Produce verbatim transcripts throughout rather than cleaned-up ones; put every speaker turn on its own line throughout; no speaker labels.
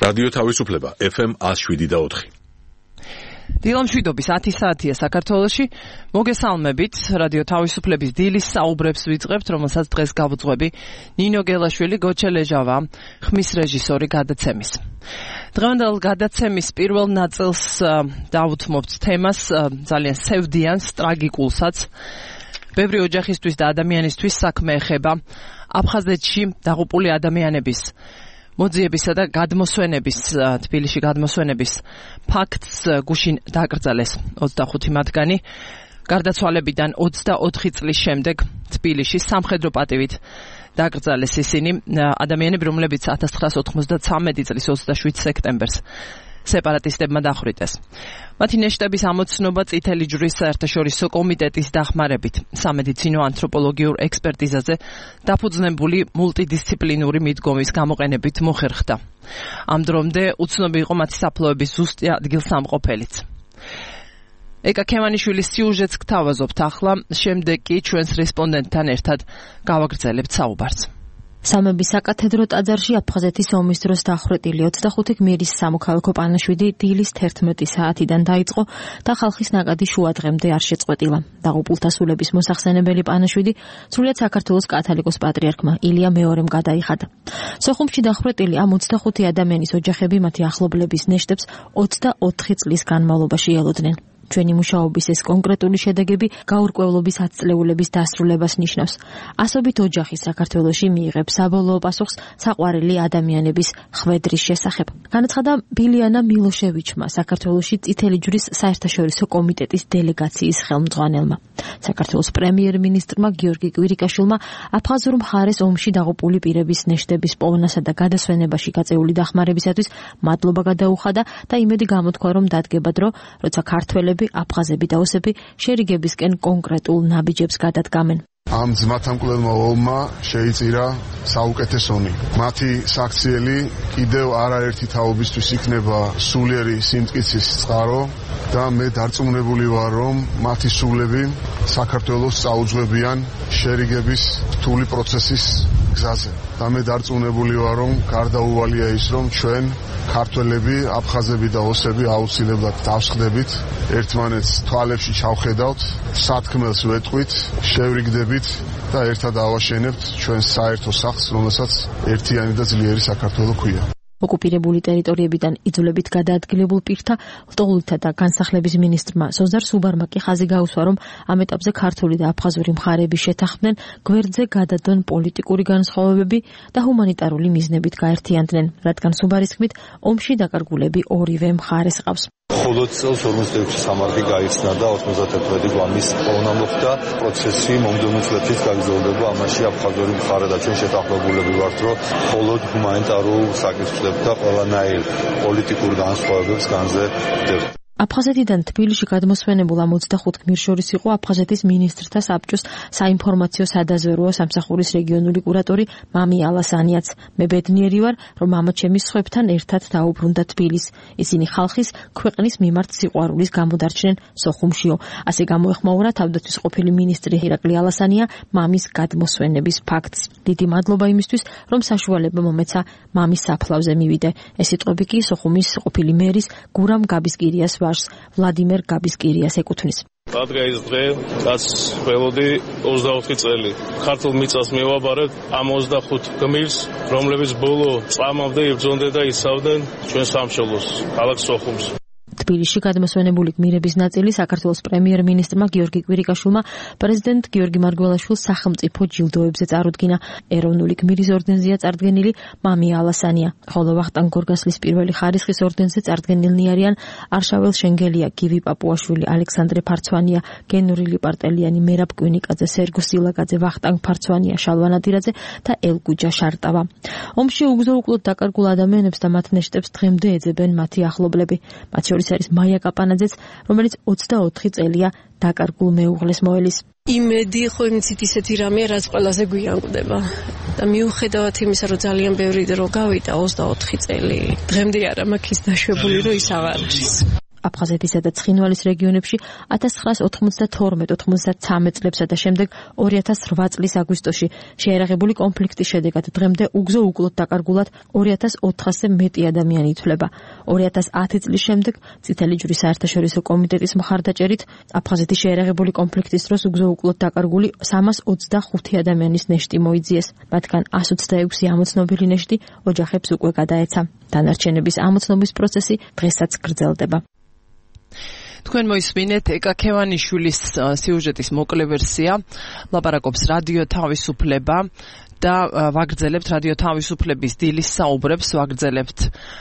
რადიო თავისუფლება ეფ ემ one oh seven და four.
დილამშვიდობის ათი საათია საქართველოში. მოგესალმებით. რადიო თავისუფლების დილის საუბრებს ვიწყებთ, რომელსაც დღეს გავუძღვები ნინო გელაშვილი, გოჩე ლეჟავა, ხმის რეჟისორი გადაცემის. დღევანდელ გადაცემის პირველ ნაწილს დავუთმობთ თემას ძალიან სევდიანს, ტრაგიკულსაც. ბევრი ოჯახისთვის და ადამიანისთვის საქმე ეხება აფხაზეთში დაღუპული ადამიანების მოძიებისა და გადმოსვენების, თბილისში გადმოსვენების ფაქტს გუშინ დაკრძალეს ოცდახუთი მათგანი. გარდაცვალებიდან ოცდაოთხი წლის შემდეგ თბილისში სამხედრო პატივით დაკრძალეს ისინი, ადამიანები, რომლებიც ათას ცხრაასა ოცდამეცხრამეტი წლის ოცდაშვიდ სექტემბერს სეპარატისტებმა დახვრიტეს. მათი ნეშტების ამოცნობა წითელი ჯვრის საერთაშორისო კომიტეტის დახმარებით სამედიცინო ანთროპოლოგიურ ექსპერტიზაზე დაფუძნებული მულტიდისციპლინური მიდგომის გამოყენებით მოხერხდა. ამ დრომდე უცნობი იყო მათი საფლავების ზუსტი ადგილსამყოფელიც. ეკა ქემანიშვილის სიუჟეტს გთავაზობთ ახლა, შემდეგ კი ჩვენს რესპონდენტთან ერთად გავაგრძელებთ საუბარს.
სამების საკათედრო ტაძარში აფხაზეთის ომის დროს დახვრეტილი ოცდახუთი გმირის სამოქალაქო პანაშვიდი დილის თერთმეტი საათიდან დაიწყო და ხალხის ნაკადი შუა დღემდე არ შეწყვეტილა. დაღუპულთა სულების მოსახსენებელი პანაშვიდი სრულიად საქართველოს კათოლიკოს პატრიარქმა ილია მეორემ გადაიხადა. სოხუმში დახვრეტილი ამ ოცდახუთი ადამიანის ოჯახები მათი ახლობლების ნეშტებს ოცდაოთხი წლის განმავლობაში ელოდნენ. ჩვენი მუშაობის ეს კონკრეტული შედეგები გაურკვევლობის ათწლეულების დასრულებას ნიშნავს. ასობით ოჯახი საქართველოში მიიღებს საბოლოო პასუხს საყვარელი ადამიანების ხვედრის შესახებ. განაცხადა ბილიანა მილოშევიჩმა, საქართველოში წითელი ჯვრის საერთაშორისო კომიტეტის დელეგაციის ხელმძღვანელმა. საქართველოს პრემიერ-მინისტრმა გიორგი კვირიკაშვილმა აფხაზურ მხარეს ომში დაღუპული პირების ნეშტების პოვნასა და გადასვენებაში გაწეული დახმარებისათვის მადლობა გადაუხადა და იმედი გამოთქვა, რომ დადგება დრო, როცა ქართველები აფხაზები და ოსები შერიგებისკენ კონკრეტულ ნაბიჯებს გადადგამენ.
ამ ძმათამკვლელმა ომმა შეიწირა საუკეთესონი. მათი საქციელი კიდევ არაერთი თაობისთვის იქნება სულიერი სიმტკიცის წყარო და მე დარწმუნებული ვარ, რომ მათი სულები საქართველოს წაუძღვებიან შერიგების რთული პროცესის გზაზე. და მე დარწმუნებული ვარ, რომ გარდაუვალია ის, რომ ჩვენ ქართველები, აფხაზები და ოსები აუცილებლად დავსხდებით, ერთმანეთს თვალებში ჩავხედავთ, სათქმელს ვეტყვით, შევრიგდებით და ერთად ავაშენებთ ჩვენს საერთო სახლს, რომელსაც ერთიანი და ძლიერი საქართველო ქვია.
ოკუპირებული ტერიტორიებიდან იძულებით გადაადგილებულ პირთა ლტოლვილთა და განსახლების მინისტრმა სოზარ სუბარმა კი ხაზი გაუსვა, რომ ამ ეტაპზე ქართული და აფხაზური მხარეები შეთანხმდნენ გვერდზე გადადონ პოლიტიკური განსხვავებები და ჰუმანიტარული მიზნებით გაერთიანდნენ, რადგან სუბარის თქმით ომში დაკარგულები ორივე მხარეს ყავს.
მხოლოდ წელს ორმოცდაექვსი სამარხი გაიხსნა და ოცდაათი გვამის პოვნა მოხდა. პროცესი მომდევნო წლებშიც გაგრძელდება. ამაში აფხაზური მხარე და ჩვენ შეთანხმებულები ვართ, რომ მხოლოდ ჰუმანიტარულ საკითხებს და ყველანაირ პოლიტიკურ განსხვავებებს განზე ვდებთ.
აფხაზეთიდან თბილისში გადმოსვენებულ ამ ოცდახუთ გმირს შორის იყო აფხაზეთის მინისტრთა საბჭოს საინფორმაციო სადაზვერვო სამსახურის რეგიონული კურატორი მამი ალასანიაც. მე ბედნიერი ვარ, რომ მამაჩემის სხვებთან ერთად დაუბრუნდა თბილისს. ისინი ხალხის ქვეყნის მიმართ სიყვარულის გამოდარჩნენ სოხუმშიო. ასე გამოეხმაურა თავდაცვის ყოფილი მინისტრი ირაკლი ალასანია მამის გადმოსვენების ფაქტს. დიდი მადლობა იმისთვის, რომ საშუალება მომეცა მამის საფლავზე მივიდე. ეს სიტყვები კი სოხუმის ყოფილი მერის გურამ გაბისკირიას ვლადიმერ გაბისკირიას ეკუთვნის.
რადგან ის დღე რაც ველოდი ოცდაოთხი წელი ქართულ მიწას მივაბარებ ამ ოცდახუთ გმირს, რომლებიც ბოლო წამამდე იბრძონდნენ და იცავდნენ ჩვენ სამშობლოს, ქალაქ სოხუმს.
თბილისში გადმოსვენებული გმირების ნაწილი საქართველოს პრემიერ-მინისტრმა გიორგი კვირიკაშვილმა პრეზიდენტ გიორგი მარგველაშვილს სახელმწიფო ჯილდოებზე წარუდგინა. ეროვნული გმირის ორდენზეა წარდგენილი მამი ალასანია, ხოლო ვახტანგ გორგასლის პირველი ხარისხის ორდენზე წარდგენილნი არიან არშაվել შენგელია, გივი პაპუაშვილი, ალექსანდრე ფარცვანია, გენურილი პარტელიანი, მერაბ კვინიკაძე, სერგო სილაკაძე, ვახტანგ ფარცვანია, შალვა ნადირაძე და ელგუჯა შარტავა. ომში უგზო-უკლოდ დაკარგულ ადამიანებს და მათ ნეშტებს დღემდე ეძებენ მათი ახლობლები. მათ შორის არის მაია კაპანაძეც, რომელიც ოცდაოთხი წელია დაკარგულ მეუღლეს მოელის.
იმედი ხო იმცით ისეთი რამეა, რაც ყველაზე გვიანგვდება. და მიუხედავად იმისა, რომ ძალიან ბევრი დრო გავიდა ოცდაოთხი წელი, დღემდე არა მაქვს ის დაშვებული, რომ ის აღარ არის.
აფხაზეთისა და ცხინვალის რეგიონებში ათას ცხრაას ოთხმოცდათორმეტ ოთხმოცდათვრამეტ წლებსა და შემდეგ ორი ათას რვა წლის აგვისტოში შეერაღებული კონფლიქტის შედეგად დღემდე უგზო უკლოდ დაკარგულად ორი ათას ოთხასზე მეტი ადამიანი ითვლება. ორი ათას ათი წლის შემდეგ წითელი ჯვრის საერთაშორისო კომიტეტის მხარდაჭერით აფხაზეთის შეერაღებული კონფლიქტის დროს უგზო უკლოდ დაკარგული სამას ოცდახუთი ადამიანის ნეშტი მოიძიეს. მათგან ას ოცდაექვსი ამოცნობილი ნეშტი ოჯახებს უკვე გადაეცა. დანარჩენების ამოცნობის პროცესი დღესაც გრძელდება.
თქვენ მოისმინეთ ეკა ქევანიშვილის სიუჟეტის მოკლე ვერსია, ლაპარაკობს რადიო თავისუფლება და ვაგრძელებთ რადიო თავისუფლების დილის საუბრებს, ვაგრძელებთ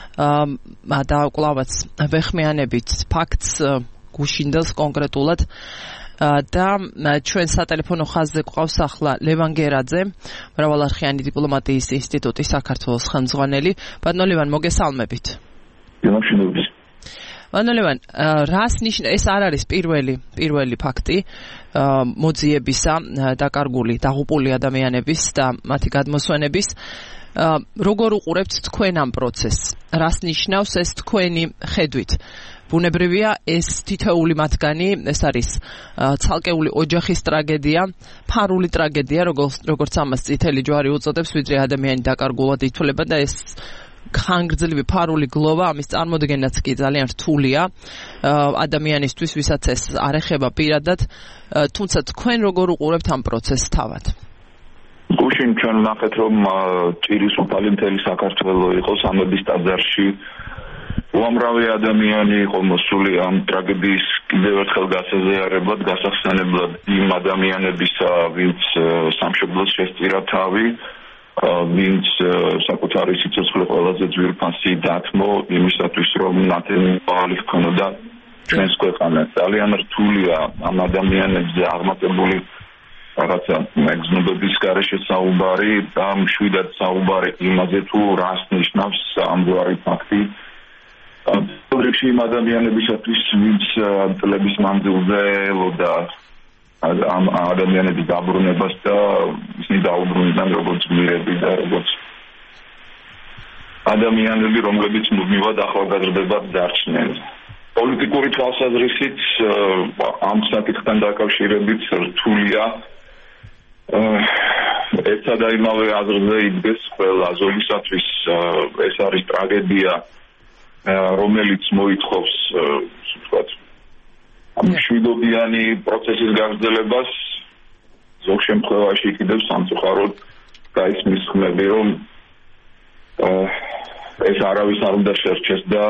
და კლავაც ვეხმიანებით ფაქტს გუშინდელს კონკრეტულად და ჩვენ სატელეფონო ხაზზე გვყავს ახლა ლევან გერაძე, მრავალარხიანი დიპლომატიის ინსტიტუტის საქართველოს ხელმძღვანელი. ბატონო ლევან, მოგესალმებით.
გენოშინობის.
ბატონო ლევან, რას ნიშნავს ეს არ არის პირველი პირველი ფაქტი მოძიებისა, დაკარგული, დაღუპული ადამიანების და მათი გადმოსვენების. როგორ უყურებთ თქვენ ამ პროცესს? რას ნიშნავს ეს თქვენი ხედვით? ბუნებრივია ეს თითოეული მათგანი, ეს არის ცალკეული ოჯახის ტრაგედია, ფარული ტრაგედია, როგორც ამას წითელი ჯვარი უწოდებს, ვიდრე ადამიანი დაკარგულად ითვლება და ეს ხანგრძლივი ფარული გლოვა, ამის წარმოდგენაც კი ძალიან რთულია ადამიანისთვის, ვისაც ეს არ ეხება პირადად, თუმცა თქვენ როგორ უყურებთ ამ პროცესს თავად?
გუშინ ჩვენ ნახეთ, რომ ჭირის უფალი მთელი საქართველო იყო სამების ტაძარში. უამრავი ადამიანი იყო მოსული ამ ტრაგედიის კიდევ ერთხელ გასაზიარებლად, გასახსენებლად იმ ადამიანებისა, ვინც სამშობლოს შესწირა თავი, ვინც საკუთარი სიცოცხლე ყველაზე ძვირფასი დათმო იმისათვის, რომ ნათელი ჰქონოდა ჩვენს ქვეყანას. ძალიან რთულია ამ ადამიანებზე აღმატებული რაღაცა მეგზნობების გარეშე საუბარი და მშვიდად საუბარი იმაზე, თუ რას ნიშნავს ამგვარი ფაქტი. პროგრესი იმ ადამიანებისათვის, ვინც წლების მანძილზე ელოდა ამ ადამიანების დაბრუნებას და ისინი დაუბრუნდნენ როგორც გმირები და როგორც ადამიანები, რომლებიც მუდმივად ახალგაზრდებად დარჩნენ. პოლიტიკური თვალსაზრისით ამ საკითხთან დაკავშირებით რთულია ერთსა და იმავე აზრზე იდგეს ყველა ზოლისათვის. ეს არის ტრაგედია, რომელიც მოითხოვს ვთქვათ ამ მშვიდობიანი პროცესის გაგრძელებას. ზოგ შემთხვევაში კიდევ სამწუხაროდ გაისმის ხმები, რომ ეს არავის არ უნდა შერჩეს და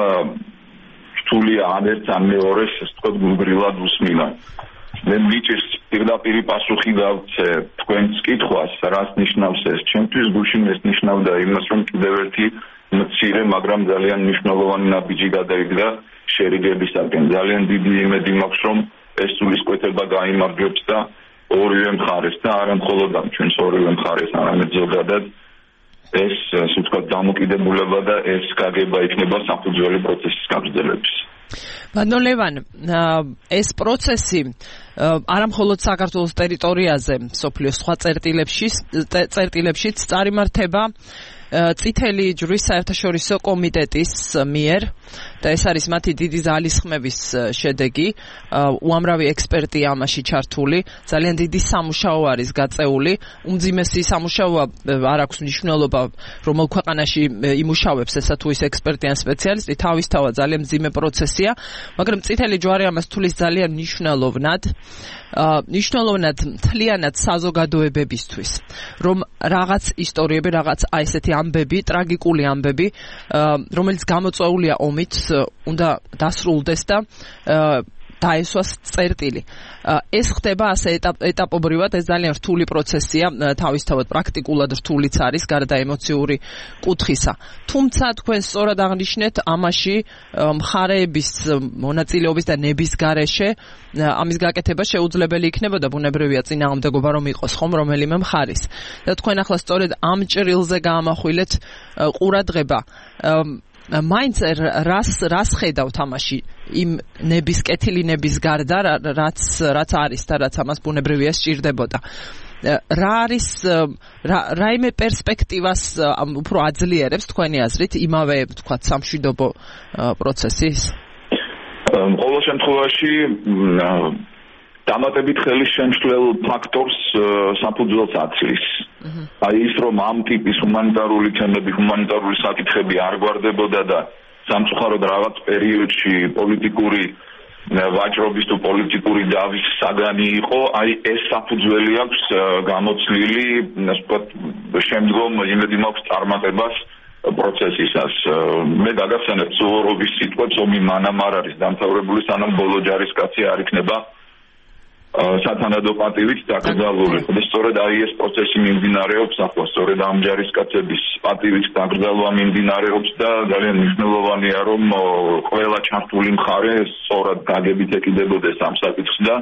რთულია ან ერთს ან მეორეს, ეს თქვათ გულგრილად უსმინა. მე მიჭირს პირდაპირი პასუხი გავცე თქვენს კითხვას, რას ნიშნავს ეს. ჩემთვის გუშინ ეს ნიშნავდა იმას, რომ კიდევ ერთი მცირე, მაგრამ ძალიან მნიშვნელოვანი ნაბიჯი გადაიგდა შერიგებისაკენ. ძალიან დიდი იმედი მაქვს, რომ ეს სულისკვეთება გაიმარჯვებს და ორივე მხარეს და არა მხოლოდ ამ ჩვენს ორივე მხარეს, არამედ ზოგადად ეს ასე ვთქვათ დამოკიდებულება და ეს გაგება იქნება საფუძველი პროცესის გაგრძელების.
ბატონო ლევან, ეს პროცესი არა მხოლოდ საქართველოს ტერიტორიაზე, სოფლიოს სხვა წერტილებში, წერტილებშიც წარიმართება წითელი ჯვრის საერთაშორისო კომიტეტის მიერ და ეს არის მათი დიდი ძალისხმევის შედეგი. უამრავი ექსპერტია ამაში ჩართული, ძალიან დიდი სამუშაო არის გაწეული. უმძიმესი სამუშაოა, არ აქვს მნიშვნელობა რომელ ქვეყანაში იმუშავებს ესა თუ ის ექსპერტი ან სპეციალისტი, თავისთავად ძალიან მძიმე პროცესია, მაგრამ წითელი ჯვარი ამას თulis ძალიან მნიშვნელოვნად. ნიშნულოვნად მთლიანად საზოგადოებებისთვის, რომ რაღაც ისტორიები, რაღაც აი ესეთი ამბები, ტრაგიკული ამბები, რომელიც გამოწვეულია ომით, უნდა დასრულდეს და დაესვას წერტილი. ეს ხდება ასე ეტაპობრივად, ეს ძალიან რთული პროცესია, თავისთავად პრაქტიკულად რთულიც არის, გარდა ემოციური კუთხისა. თუმცა თქვენ სწორად აღნიშნეთ, ამაში მხარეების მონაწილეობის და ნების გარეშე ამის გაკეთება შეუძლებელი იქნებოდა, ბუნებრივია წინააღმდეგობა რომ იყოს ხომ რომელიმე მხარის. და თქვენ ახლა სწორედ ამ ჭრილზე გაამახვილეთ ყურადღება. მაინც რას რას ხედავთ ამაში იმ ნების კეთილი ნების გარდა რაც რაც არის და რაც ამას ბუნებრივია სჭირდებოდა. რა არის რაიმე პერსპექტივას უფრო აძლიერებს თქვენი აზრით იმავე თქვა სამშვიდობო პროცესის?
ყოველ შემთხვევაში დამატებით ხელის შემშლელ ფაქტორს საფუძველს აცლის. აი ის რომ ამ ტიპის ჰუმანიტარული თემები, ჰუმანიტარული საკითხები არ გვარდებოდა და სამწუხაროდ რაღაც პერიოდში პოლიტიკური ვაჭრობის თუ პოლიტიკური დავის საგანი იყო, აი ეს საფუძველი აქვს გამოცლილი, ასე ვთქვათ, შემდგომ იმედი მაქვს წარმატებას პროცესისას. მე გაგახსენებ სუვოროვის სიტყვებს, ომი მანამ არ არის დამთავრებული, სანამ ბოლო ჯარისკაცი არ იქნება სათანადო პატივით დაკრძალული. და სწორედ აი ეს პროცესი მიმდინარეობს ახლა, სწორედ ამ ჯარისკაცების პატივით დაკრძალვა მიმდინარეობს და ძალიან მნიშვნელოვანია, რომ ყველა ჩართული მხარე სწორად გაგებით ეკიდებოდეს ამ საკითხს და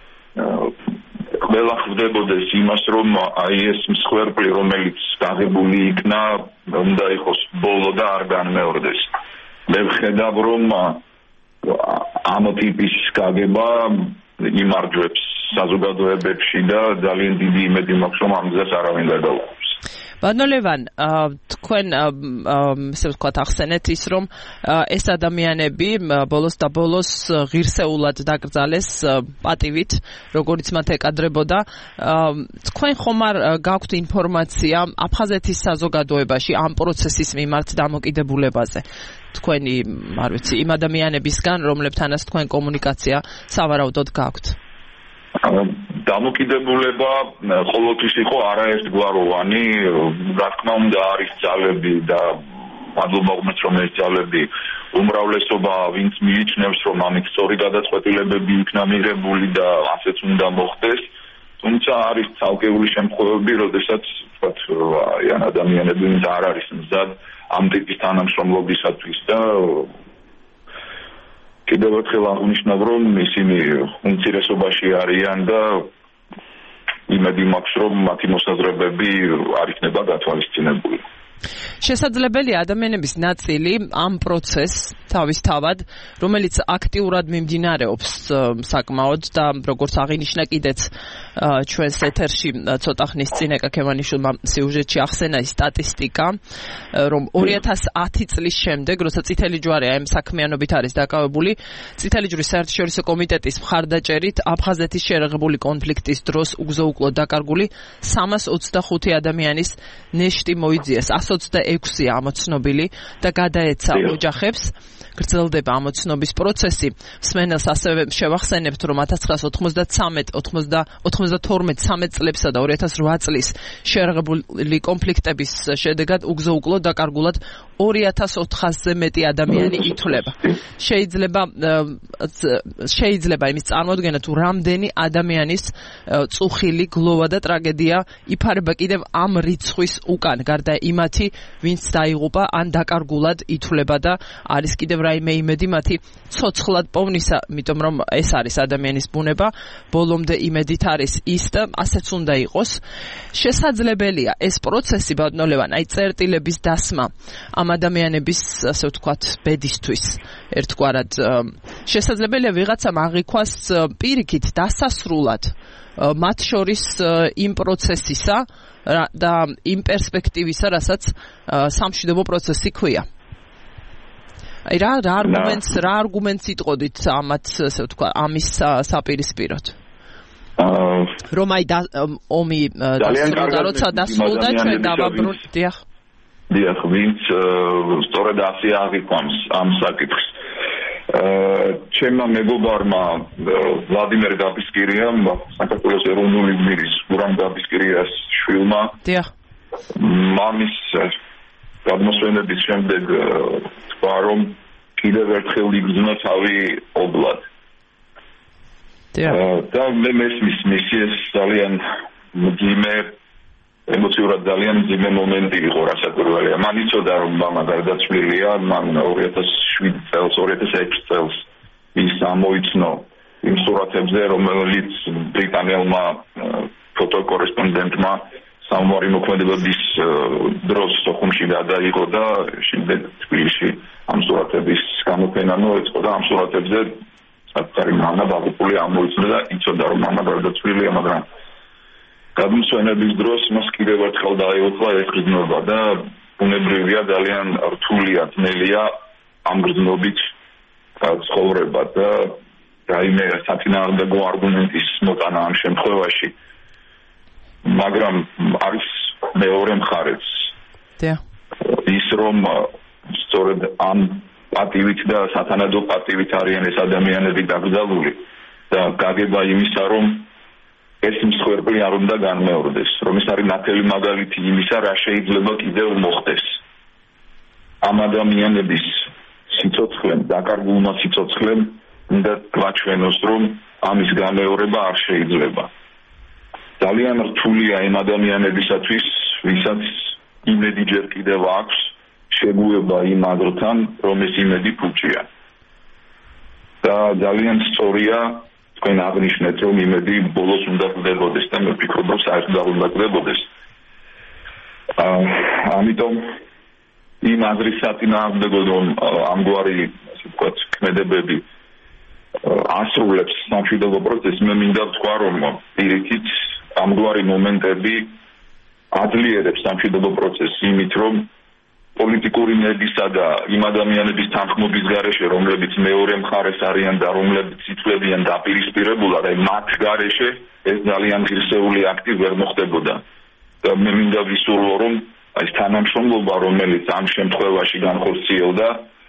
ყველა ხვდებოდეს იმას, რომ აი ეს მსხვერპლი, რომელიც გაღებული იქნა, უნდა იყოს ბოლო და არ განმეორდეს. მე ვხედავ, რომ ამ ტიპის გაგება იმარჯვებს საზოგადოებებში და ძალიან დიდი იმედი მაქვს, რომ ამ გზას არავინ ვერ დაუყობს.
ბატონო ლევან, თქვენ ესე ვთქვათ ახსენეთ ის, რომ ეს ადამიანები ბოლოს და ბოლოს ღირსეულად დაკრძალეს პატივით, როგორც მათ ეკადრებოდა. თქვენ ხომ არ გაქვთ ინფორმაცია აფხაზეთის საზოგადოებაში ამ პროცესის მიმართ დამოკიდებულებაზე? თქვენი, არ ვიცი, იმ ადამიანებისგან, რომლებთანაც თქვენ კომუნიკაცია სავარაუდოდ გაქვთ?
დამოკიდებულება ყოველთვის იყო არაერთგვაროვანი, რა თქმა უნდა არის ძალები და მადლობა ღმერთს, რომ ეს ძალები უმრავლესობა ვინც მიიჩნევს, რომ ამით სწორი გადაწყვეტილებები იქნა მიღებული და ასეც უნდა მოხდეს, თუმცა არის ცალკეული შემთხვევები, როდესაც ვთქვათ, ან ადამიანები ვინც არ არის მზად ამ ტიპის თანამშრომლობისათვის და კიდევ ერთხელ აღნიშნავ, რომ ისინი უმცირესობაში არიან და იმედი მაქვს, რომ მათი მოსაზრებები არ იქნება გათვალისწინებული.
შესაძლებელია ადამიანების ნაწილი ამ პროცესს თავისთავად, რომელიც აქტიურად მიმდინარეობს საკმაოდ და როგორც აღინიშნა კიდეც ჩვენს ეთერში ცოტა ხნის წინ ეკა ქემანიშვილმა სიუჟეტში ახსენა ის სტატისტიკა, რომ ორი ათას ათი წლის შემდეგ, როცა წითელი ჯვარი ამ საქმიანობით არის დაკავებული, წითელი ჯვრის საერთაშორისო კომიტეტის მხარდაჭერით აფხაზეთის შერეღებული კონფლიქტის დროს უგზო-უკლოდ დაკარგული სამას ოცდახუთი ადამიანის ნეშტი მოიძიეს, ასი ოცდაექვსია ამოცნობილი და გადაეცა ოჯახებს. გრძელდება ამოცნობის პროცესი. მსმენელს ასევე შევახსენებთ, რომ ათას ცხრაას ოცდათორმეტ ცამეტ წლებსა და ორი ათას რვა წლის შერეღებული კონფლიქტების შედეგად უგზო-უკლოდ დაკარგულად ორი ათას ოთხასზე მეტი ადამიანი ითვლება. შეიძლება შეიძლება იმის წარმოდგენა, თუ რამდენი ადამიანის წუხილი, გლოვა და ტრაგედია იფარება კიდევ ამ რიცხვის უკან, გარდა იმათი, ვინც დაიღუპა ან დაკარგულად ითვლება და არის კიდევ რაიმე იმედი მათი ცოცხლად პოვნისა, იმიტომ რომ ეს არის ადამიანის ბუნება, ბოლომდე იმედით არის ის და ასეც უნდა იყოს. შესაძლებელია ეს პროცესი, ბატონო ლევან, აი წერტილების დასმა ამ ადამიანების, ასე ვთქვათ, ბედისთვის ერთგვარად შესაძლებელია ვიღაცამ აღიქვას პირიქით დასასრულად მათ შორის იმ პროცესისა და იმ პერსპექტივისა, რასაც სამშვიდობო პროცესი ქვია. აი რა რა არგუმენტს რა არგუმენტს იტყოდით ამათ, ასე ვთქვათ, ამის საპირისპიროდ? რომ აი ომი დასრულდა, როცა დასრულდა ჩვენ დავაბრუნდით, დიახ.
დიახ, ვინც სწორედ ასე აღიქვამს ამ საკითხს. ჩემმა მეგობარმა ვლადიმერ გაბისკირიამ, საქართველოს ეროვნული გმირის გურამ გაბისკირიას შვილმა,
დიახ,
მამის გადმოსვენების შემდეგ თქვა, რომ კიდევ ერთხელ იგრძნო თავი ობლად. და მე მესმის მისიეს ძალიან მძიმე, ემოციურად ძალიან მძიმე მომენტი იყო რასაკვირველია. მან იცოდა, რომ მამა გარდაცვლილია, მან ორი ათას შვიდი წელს, ორი ათას ექვსი წელს ის ამოიცნო იმ სურათებზე, რომელიც ბრიტანელმა ფოტოკორესპონდენტმა სამომარი მოქმედებების დროს სოხუმში გადაიღო და შემდეგ თბილისში ამ სურათების გამოფენა მოეწყო და ამ სურათებზე საკუთარი მამა დაღუპული ამოიცნო და იცოდა, რომ მამა გარდაცვლილია, მაგრამ გადმოსვენების დროს მას კიდევ ერთხელ დაეუფლა ეს გრძნობა და ბუნებრივია, ძალიან რთულია, ძნელია ამ გრძნობით ცხოვრება და რაიმე საწინააღმდეგო არგუმენტის მოტანა ამ შემთხვევაში, მაგრამ არის მეორე მხარეც. ის რომ სწორედ ამ პატივით და სათანადო პატივით არიან ეს ადამიანები დაკრძალული და გაგება იმისა, რომ ეს მსხვერპლი არ უნდა განმეორდეს, რომ ეს არის ნათელი მაგალითი იმისა, რა შეიძლება კიდევ მოხდეს. ამ ადამიანების სიცოცხლემ, დაკარგულმა სიცოცხლემ უნდა გვაჩვენოს, რომ ამის გამეორება არ შეიძლება. ძალიან რთულია იმ ადამიანებისათვის, ვისაც იმედი ჯერ კიდევ აქვს, შეგუება იმ აგრთან, რომ ეს იმედი ფუჭია. და ძალიან სწორია თქვენ აღნიშნეთ, რომ იმედი ბოლოს უნდა გდებოდეს და მე ვფიქრობ, რომ საერთოდ უნდა გდებოდეს. ამიტომ იმ აზრის საწინააღმდეგო, რომ ამგვარი, ასე ვთქვათ, ქმედებები ასრულებს სამშვიდობო პროცესს, მე მინდა ვთქვა, რომ პირიქით ამგვარი მომენტები აძლიერებს სამშვიდობო პროცესს იმით, რომ პოლიტიკური ნებისა და იმ ადამიანების თანხმობის გარეშე, რომლებიც მეორე მხარეს არიან და რომლებიც ითვლებიან დაპირისპირებულად, აი მათ გარეშე ეს ძალიან ღირსეული აქტი ვერ მოხდებოდა. და მე მინდა ვისურვო, რომ აი ეს თანამშრომლობა, რომელიც ამ შემთხვევაში განხორციელდა,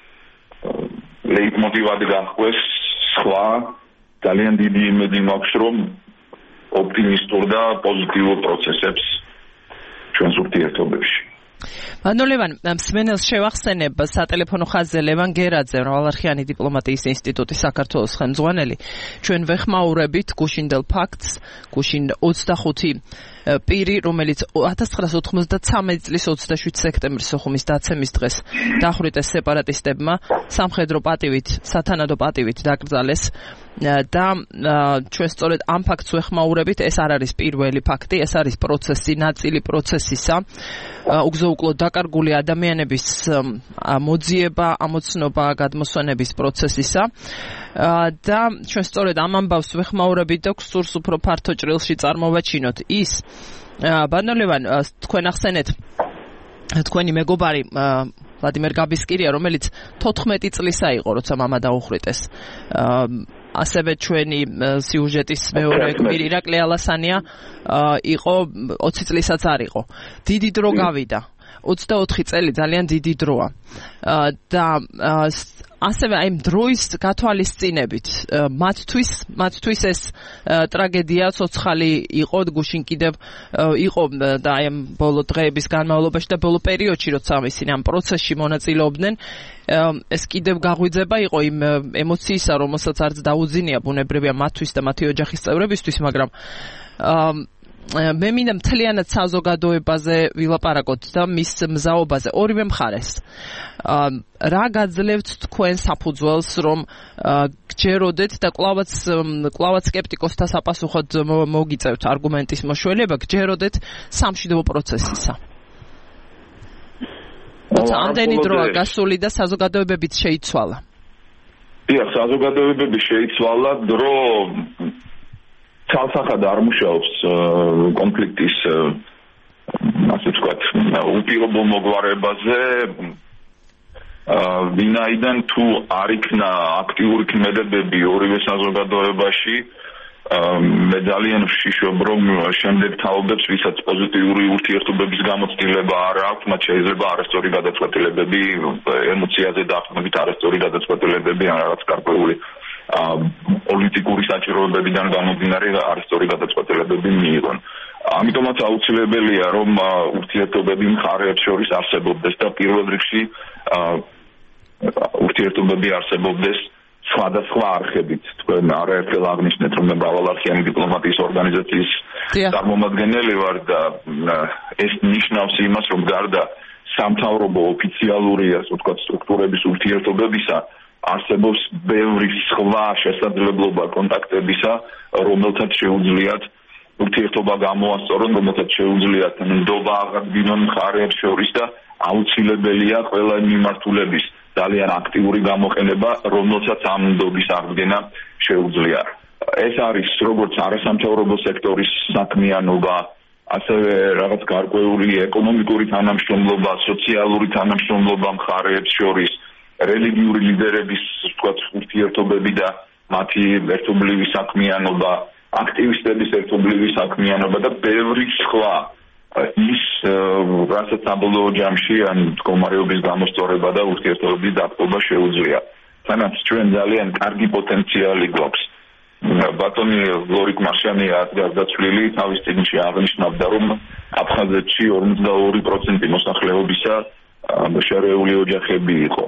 ლეიტმოტივად განხდეს სხვა ძალიან დიდი იმედი მაქვს, რომ ოპტიმისტურ და პოზიტიურ პროცესებს ჩვენს ურთიერთობებში.
მანოლევან, მსმენელს შევახსენებ სატელეფონო ხაზზე ლევან გერაძე, მრავალარხიანი დიპლომატიის ინსტიტუტის საქართველოს ხელმძღვანელი. ჩვენ ვეხმაურებით გუშინდელ ფაქტს, გუშინ ოცდახუთი პირი, რომელიც ათას ცხრაასი ოთხმოცდათრამეტი წლის ოცდაშვიდ სექტემბრის სოხუმის დაცემის დღეს დახვრიტეს სეპარატისტებმა, სამხედრო პატივით, სათანადო პატივით დაკრძალეს და ჩვენ სწორედ ამ ფაქტს ვეხმაურებით. ეს არ არის პირველი ფაქტი, ეს არის პროცესი, ნაწილი პროცესისა. უგზო-უკლოდ დაკარგული ადამიანების მოძიება, ამოცნობა, გადმოსვენების პროცესისა და ჩვენ სწორედ ამ ამბავს ვეხმაურებით და გსურს უფრო ფართო ჭრილში წარმოვაჩინოთ. ის ბანოლევან, თქვენ ახსენეთ თქვენი მეგობარი ვლადიმერ გაბისკირია, რომელიც თოთხმეტი წლისა იყო, როცა მამა დაუხვრიტეს. ასევე ჩვენი სიუჟეტის მეორე გმირი ირაკლი ალასანია იყო ოცი წლისაც არ იყო. დიდი დრო გავიდა. ოცდაოთხი წელი ძალიან დიდი დროა. და ასევე აი დროის გათვალისწინებით მათთვის მათთვის ეს ტრაგედია ცოცხალი იყო, გუშინ კიდევ იყო და აი ამ ბოლო დღეების განმავლობაში და ბოლო პერიოდში, როცა ისინი ამ პროცესში მონაწილეობდნენ, ეს კიდევ გაღვიძება იყო იმ ემოციისა, რომელსაც არც დაუძინია ბუნებრივია მათთვის და მათი ოჯახის წევრებისთვის, მაგრამ მე მინდა მთლიანად საზოგადოებაზე ვილაპარაკოთ და მის მზაობაზე ორივე მხარეს. რა გაძლევთ თქვენ საფუძველს, რომ გჯეროდეთ და კლავაც კლავაც სკეპტიკოსთა საპასუხოდ მოგიწევთ არგუმენტის მოშველება, გჯეროდეთ სამშვიდობო პროცესისა? როცა ამდენი დროა გასული და საზოგადოებებიც შეიცვალა.
დიახ, საზოგადოებები შეიცვალა, დრო ცალსახად არ მუშაობს კონფლიქტის, ასე ვთქვათ, უპირობო მოგვარებაზე, ვინაიდან თუ არ იქნა აქტიური ქმედებები ორივე საზოგადოებაში, მე ძალიან ვშიშობ, რომ შემდეგ თაობებს, ვისაც პოზიტიური ურთიერთობების გამოცდილება არ აქვს, მათ შეიძლება არასწორი გადაწყვეტილებები, ემოციაზე დაყრდნობით არასწორი გადაწყვეტილებები, ან რაღაც გარკვეული პოლიტიკური საჭიროებებიდან გამომდინარე არასწორი გადაწყვეტილებები მიიღონ. ამიტომაც აუცილებელია, რომ ურთიერთობები მხარეებს შორის არსებობდეს და პირველ რიგში ურთიერთობები არსებობდეს სხვადასხვა არხებით. თქვენ არაერთხელ აღნიშნეთ, რომ მე მრავალარხიანი დიპლომატიის ორგანიზაციის წარმომადგენელი ვარ და ეს ნიშნავს იმას, რომ გარდა სამთავრობო ოფიციალური, ასე ვთქვათ, სტრუქტურების ურთიერთობებისა, არსებობს ბევრი სხვა შესაძლებლობა კონტაქტებისა, რომელთაც შეუძლიათ ურთიერთობა გამოასწორონ, რომელთაც შეუძლიათ ნდობა აღადგინონ მხარეებს შორის და აუცილებელია ყველა მიმართულების ძალიან აქტიური გამოყენება, რომელსაც ამ ნდობის აღდგენა შეუძლია. ეს არის როგორც არასამთავრობო სექტორის საქმიანობა, ასევე რაღაც გარკვეული ეკონომიკური თანამშრომლობა, სოციალური თანამშრომლობა მხარეებს შორის, რელიგიური ლიდერების თქვათ ურთიერთობები და მათი ერთობლივი საქმიანობა, აქტივისტების ერთობლივი საქმიანობა და ბევრი სხვა ის რასაც საბოლოო ჯამში ან მდგომარეობის გამოსწორება და ურთიერთობების დატყობა შეუძლია. თანაც ჩვენ ძალიან კარგი პოტენციალი გვაქვს. ბატონი ლორიკ მარშანი გარდაცვლილი თავის წიგნში აღნიშნავდა, რომ აფხაზეთში ორმოცდაორი პროცენტი მოსახლეობისა შერეული ოჯახები იყო.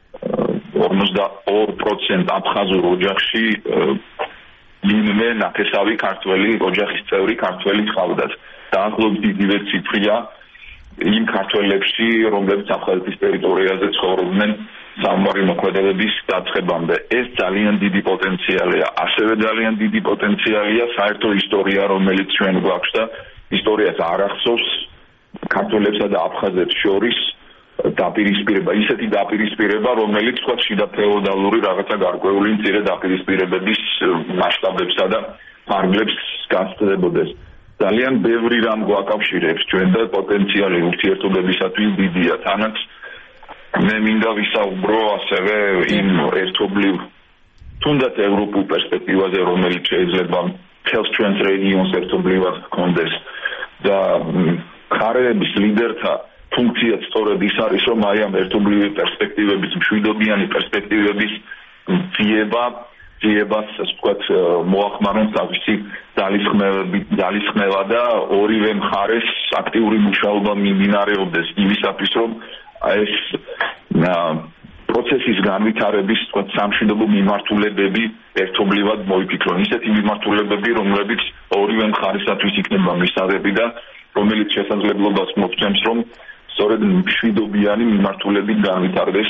ორმოცდაორი პროცენტი აფხაზურ ოჯახში მინიმუმ ნათესავი ქართველი ოჯახის წევრი ქართველი ჰყავდათ. დაახლოებით იგივე ციფრია იმ ქართველებში, რომლებიც აფხაზეთის ტერიტორიაზე ცხოვრობდნენ სამარი მოქმედებების დაწყებამდე. ეს ძალიან დიდი პოტენციალია. ასევე ძალიან დიდი პოტენციალია საერთო ისტორია, რომელიც ჩვენ გვაქვს და ისტორიას არ ახსოვს ქართველებსა და აფხაზებს შორის დაპირისპირება, ისეთი დაპირისპირება, რომელიც თქვა შიდა ფეოდალური რაღაცა გარკვეული მცირე დაპირისპირებების მასშტაბებსა და ფარგლებს გასწრებოდეს. ძალიან ბევრი რამ გვაკავშირებს ჩვენ და პოტენციალი ურთიერთობებისათვის დიდია. თანაც მე მინდა ვისაუბრო ასევე იმ ერთობლივ თუნდაც ევროპულ პერსპექტივაზე, რომელიც შეიძლება მთელს ჩვენს რეგიონს ერთობლივად ჰქონდეს და მხარეების ლიდერთა ფუნქცია სწორედ ის არის, რომ აი ამ ერთობლივი პერსპექტივების, მშვიდობიანი პერსპექტივების ძიება ძიებას, ასე ვთქვათ, მოახმარონ თავისი ძალისხმევა და ორივე მხარეს აქტიური მუშაობა მიმდინარეობდეს იმისათვის, რომ ეს პროცესის განვითარების, ვთქვათ, სამშვიდობო მიმართულებები ერთობლივად მოიფიქრონ. ისეთი მიმართულებები, რომლებიც ორივე მხარისათვის იქნება მისაღები და რომელიც შესაძლებლობას მოგცემს, რომ სწორედ მშვიდობიანი მიმართულებით განვითარდეს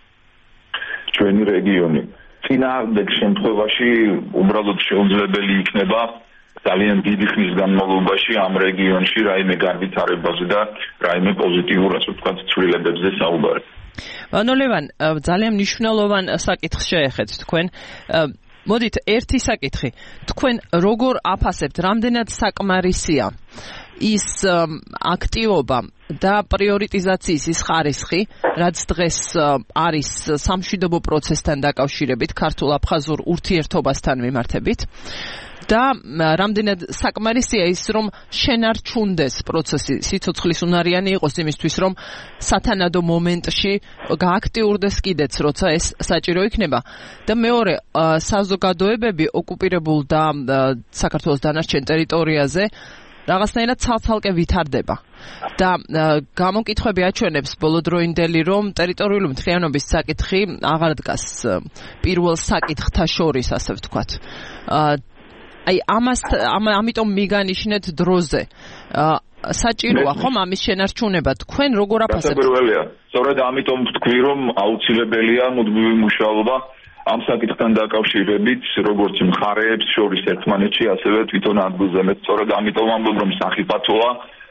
ჩვენი რეგიონი. წინააღმდეგ შემთხვევაში უბრალოდ შეუძლებელი იქნება ძალიან დიდი ხნის განმავლობაში ამ რეგიონში რაიმე განვითარებაზე და რაიმე პოზიტიურ, ასე ვთქვათ, ცვლილებებზე საუბარი.
ბატონო ლევან, ძალიან მნიშვნელოვან საკითხს შეეხეთ თქვენ. მოდით ერთი საკითხი. თქვენ როგორ აფასებთ, რამდენად საკმარისია ის აქტივობა და პრიორიტიზაციის ის ხარისხი, რაც დღეს არის სამშვიდობო პროცესთან დაკავშირებით, ქართულ-აფხაზურ ურთიერთობასთან მიმართებით და რამდენად საკმარისია ის, რომ შენარჩუნდეს პროცესი, სიცოცხლის უნარიანი იყოს იმისთვის, რომ სათანადო მომენტში გააქტიურდეს კიდეც, როცა ეს საჭირო იქნება. და მეორე, საზოგადოებები ოკუპირებულ და საქართველოს დანარჩენ ტერიტორიაზე რაღაცნაირად ცალ-ცალკე ვითარდება და გამოკითხვები აჩვენებს ბოლოდროინდელი, რომ ტერიტორიული მთლიანობის საკითხი აღარ დგას პირველ საკითხთა შორის, ასე ვთქვათ. აი ამას ამიტომ მიგანიშნეთ დროზე. საჭიროა ხომ ამის შენარჩუნება? თქვენ როგორ აფასებთ?
გასაკვირველია. სწორედ ამიტომ ვთქვი, რომ აუცილებელია მუდმივი მუშაობა ამ საკითხთან დაკავშირებით, როგორც მხარეებს შორის ერთმანეთში, ასევე თვითონ ადგილზე. მე სწორედ ამიტომ ამბობ, რომ სახიფათოა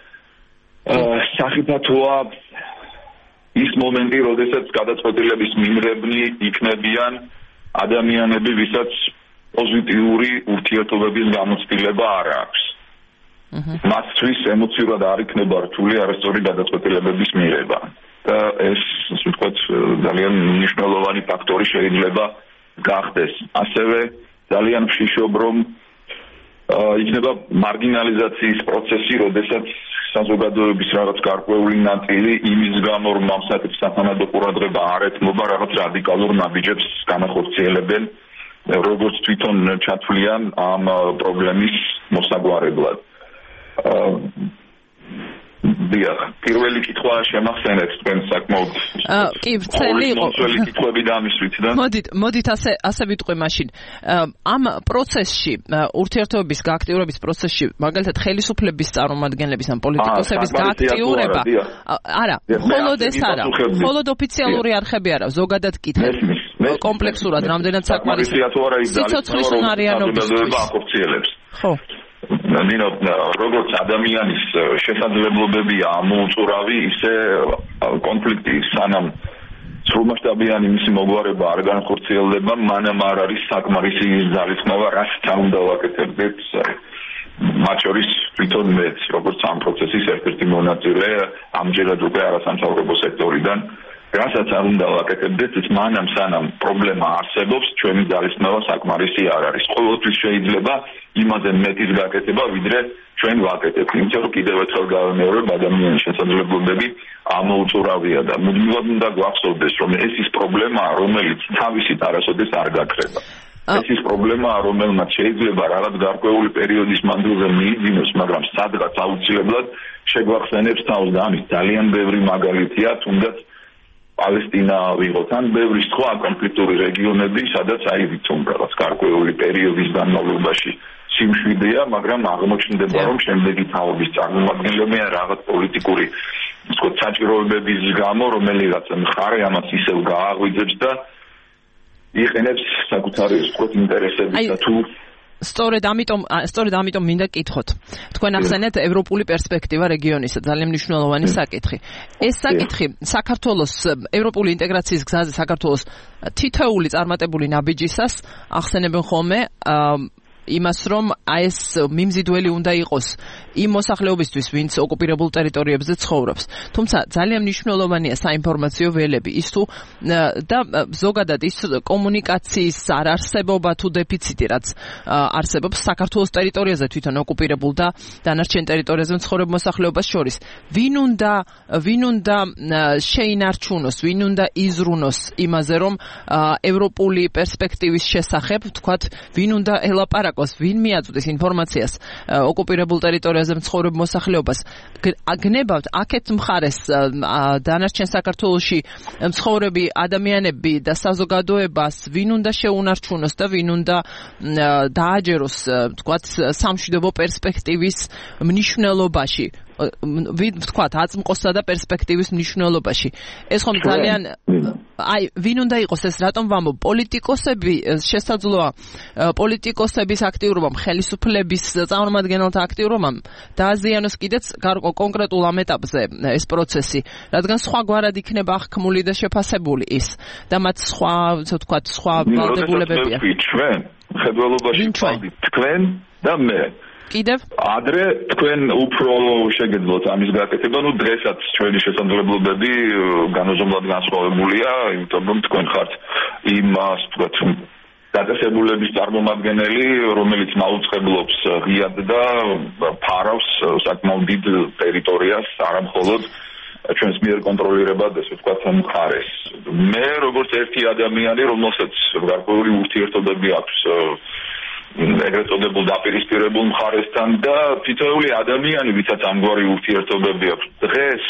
სახიფათოა ის მომენტი, როდესაც გადაწყვეტილების მიმღებნი იქნებიან ადამიანები, ვისაც პოზიტიური ურთიერთობების გამოცდილება არ აქვს. მათთვის ემოციურად არ იქნება რთული არასწორი გადაწყვეტილებების მიღება. და ეს, ასე ვთქვათ, ძალიან მნიშვნელოვანი ფაქტორი შეიძლება გახდეს. ასევე ძალიან ვშიშობ, რომ იქნება მარგინალიზაციის პროცესი, როდესაც საზოგადოების რაღაც გარკვეული ნაწილი იმის გამო, რომ ამ საკითხს სათანადო ყურადღება არ ეთმობა, რაღაც რადიკალურ ნაბიჯებს განახორციელებენ, როგორც თვითონ ჩათვლიან ამ პრობლემის მოსაგვარებლად. დიახ, პირველი კითხვა შემახსენეთ თქვენ საკმაოდ.
კი, ვრცელი იყო.
პირველი კითხვები დამისვით და.
მოდით, მოდით ასე ასე ვიტყვი მაშინ. ამ პროცესში, ურთიერთობების გააქტიურების პროცესში, მაგალითად ხელისუფლების წარმომადგენლების ან პოლიტიკოსების გააქტიურება, არა, მხოლოდ ეს არა, მხოლოდ ოფიციალური არხები არა, ზოგადად კითხეთ. კომპლექსურად, რამდენად საკმარისია სიცოცხლის უნარიანობისთვის. ხო.
ნინო, როგორც ადამიანის შესაძლებლობებია ამოუწურავი, ისე კონფლიქტი სანამ სრულმასშტაბიანი მისი მოგვარება არ განხორციელდება, მანამ არ არის საკმარისი ძალისხმევა, რაც თან უნდა ვაკეთებდეთ. მათ შორის თვითონ მეც, როგორც ამ პროცესის ერთ-ერთი მონაწილე, ამჯერად უკვე არასამთავრობო სექტორიდან რასაც არ უნდა ვაკეთებდეთ, მანამ სანამ პრობლემა არსებობს, ჩვენი ძალისხმევა საკმარისი არ არის. ყოველთვის შეიძლება იმაზე მეტის გაკეთება, ვიდრე ჩვენ ვაკეთებთ. იმიტომ რომ კიდევ ერთხელ გავიმეორებ, ადამიანის შესაძლებლობები ამოუწურავია და მუდმივად უნდა გვახსოვდეს, რომ ეს ის პრობლემაა, რომელიც თავისით არასოდეს არ გაქრება. ეს ის პრობლემაა, რომელმაც შეიძლება რაღაც გარკვეული პერიოდის მანძილზე მიიძინოს, მაგრამ სადღაც აუცილებლად შეგვახსენებს თავს და ამის ძალიან ბევრი მაგალითია, თუნდაც პალესტინა ვიღოთ, ან ბევრი სხვა კონფლიქტური რეგიონები, სადაც აი ვიცით რაღაც გარკვეული პერიოდის განმავლობაში სიმშვიდეა, მაგრამ აღმოჩნდება, რომ შემდეგი თაობის წარმომადგენლები ან რაღაც პოლიტიკური ისე საჭიროებების გამო, რომელიღაც მხარე ამას ისევ გააღვიძებს და იყენებს საკუთარი ისე ინტერესების და თუ
სწორედ ამიტომ სწორედ ამიტომ მინდა კითხოთ. თქვენ ახსენეთ ევროპული პერსპექტივა რეგიონისა, ძალიან მნიშვნელოვანი საკითხი. ეს საკითხი საქართველოს ევროპული ინტეგრაციის გზაზე საქართველოს თითოეული წარმატებული ნაბიჯისას ახსენებენ ხოლმე იმას, რომ აი ეს მიმზიდველი უნდა იყოს იმ მოსახლეობისთვის, ვინც ოკუპირებულ ტერიტორიებზე ცხოვრობს. თუმცა ძალიან მნიშვნელოვანია საინფორმაციო ველები, ის თუ და ზოგადად ის კომუნიკაციის არარსებობა თუ დეფიციტი, რაც არსებობს საქართველოს ტერიტორიაზე თვითონ ოკუპირებულ და დანარჩენ ტერიტორიაზე მცხოვრებ მოსახლეობას შორის. ვინ უნდა ვინ უნდა შეინარჩუნოს, ვინ უნდა იზრუნოს იმაზე, რომ ევროპული პერსპექტივის შესახებ, თქვათ, ვინ უნდა ელაპარაკოს, ვინ მიაწვდის ინფორმაციას ოკუპირებულ ტერიტორიაზე მცხოვრებ მოსახლეობას. გნებავთ აქეთ მხარეს დანარჩენ საქართველოში მცხოვრები ადამიანები და საზოგადოებას ვინ უნდა შეუნარჩუნოს და ვინ უნდა დააჯეროს, თქვათ, სამშვიდობო პერსპექტივის მნიშვნელობაში, ვთქვათ, აწმყოსა და პერსპექტივის მნიშვნელობაში. ეს ხომ ძალიან აი ვინ უნდა იყოს ეს, რატომ ვამბობ, პოლიტიკოსები შესაძლოა პოლიტიკოსების აქტიურობამ, ხელისუფლების წარმომადგენელთა актიურობამ დააზიანოს კიდეც კონკრეტულ ამ ეტაპზე ეს პროცესი, რადგან სხვაგვარად იქნება აღქმული და შეფასებული ის და მათ სხვა, ასე ვთქვათ, სხვა ვალდებულებებია.
ჩვენ მხედველობაში ვთქვით თქვენ და მე
კიდევ
ადრე თქვენ უფრო შეგეძლოთ ამის გაკეთება, ну დღესაც ჩვენი შესაძლებლობები განუზომლად განსხვავებულია, იმიტომ რომ თქვენ ხართ იმ ასე ვთქვათ დაწესებულების წარმომადგენელი, რომელიც მაუწყებლობს ღიად და ფარავს საკმაოდ დიდ ტერიტორიას, არა მხოლოდ ჩვენს მიერ კონტროლირებად, ასე ვთქვათ, მხარეს. მე როგორც ერთი ადამიანი, რომელსაც გარკვეული ურთიერთობები აქვს ეგრეთ წოდებულ დაპირისპირებულ მხარესთან და თითოეული ადამიანი, ვისაც ამგვარი ურთიერთობები აქვს, დღეს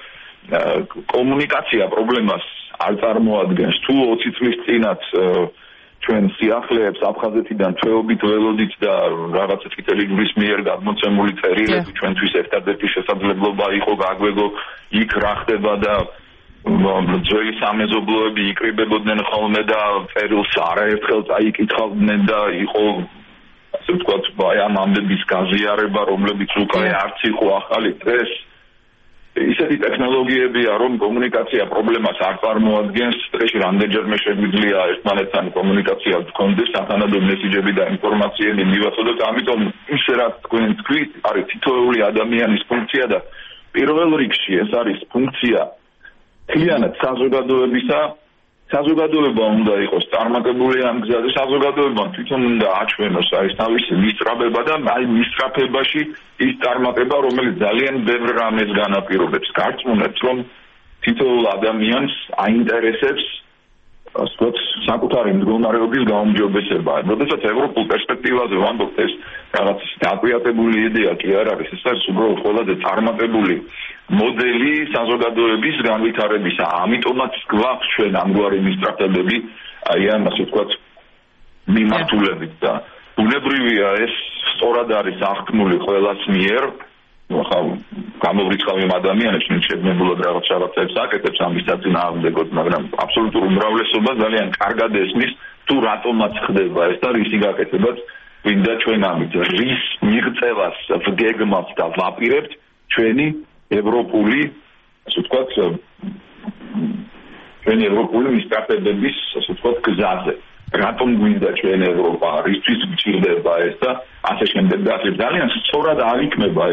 კომუნიკაცია პრობლემას არ წარმოადგენს. თუ ოცი წლის წინათ ჩვენ სიახლეებს აფხაზეთიდან თვეობით ველოდით და რაღაცა წითელი ჯვრის მიერ გადმოცემული წერილები ჩვენთვის ერთადერთი შესაძლებლობა იყო გაგვეგო იქ რა ხდება და ძველი სამეზობლოები იკრიბებოდნენ ხოლმე და წერილს არაერთხელ წაიკითხავდნენ და იყო ასე ვთქვათ აი ამ ამბების გაზიარება, რომლებიც უკვე არც იყო ახალი. დღეს ისეთი ტექნოლოგიებია, რომ კომუნიკაცია პრობლემას არ წარმოადგენს. დღეში რამდენჯერმე შეგვიძლია ერთმანეთთან კომუნიკაცია გქონდეს, სათანადო მესიჯები და ინფორმაციები მივაწოდოთ. ამიტომ ისე რაც თქვენ თქვით, არის თითოეული ადამიანის ფუნქცია და პირველ რიგში ეს არის ფუნქცია მთლიანად საზოგადოებისა. საზოგადოება უნდა იყოს წარმატებული ამ გზაზე, საზოგადოებამ თვითონ უნდა აჩვენოს აი თავისი მისწრაფება და აი მისწრაფებაში ის წარმატება, რომელიც ძალიან ბევრ რამეს განაპირობებს. გარწმუნებს, რომ თითოეულ ადამიანს აინტერესებს ასეთ საკუთარი მდგომარეობის გაუმჯობესება. როდესაც ევროპულ პერსპექტივაზე ვამბობთ, ეს რაღაც დაკვიატებული იდეა კი არ არის, ეს არის უბრალოდ ყველაზე წარმატებული მოდელი საზოგადოების განვითარებისა. ამიტომაც გვაქვს ჩვენ ამგვარი მისწრაფებები, აი ამ ასე ვთქვათ მიმართულებით და ბუნებრივია ეს სწორად არის აღქმული ყველას მიერ. ახლა გამოვრიცხავ იმ ადამიანებს, ვინც შეძლებულად რაღაც რაღაცებს აკეთებს ამის საწინააღმდეგოდ, მაგრამ აბსოლუტურ უმრავლესობა ძალიან კარგად ესმის თუ რატომაც ხდება ეს და რისი გაკეთებაც გვინდა ჩვენ ამით. რის მიღწევას ვგეგმავთ და ვაპირებთ ჩვენი ევროპული, ასე ვთქვათ, ჩვენი ევროპული მისწრაფებების, ასე ვთქვათ, გზაზე. რატომ გვინდა ჩვენ ევროპა, რისთვის გვჭირდება ეს და ასე შემდეგ და ასე ძალიან სწორად არ იქნება ეს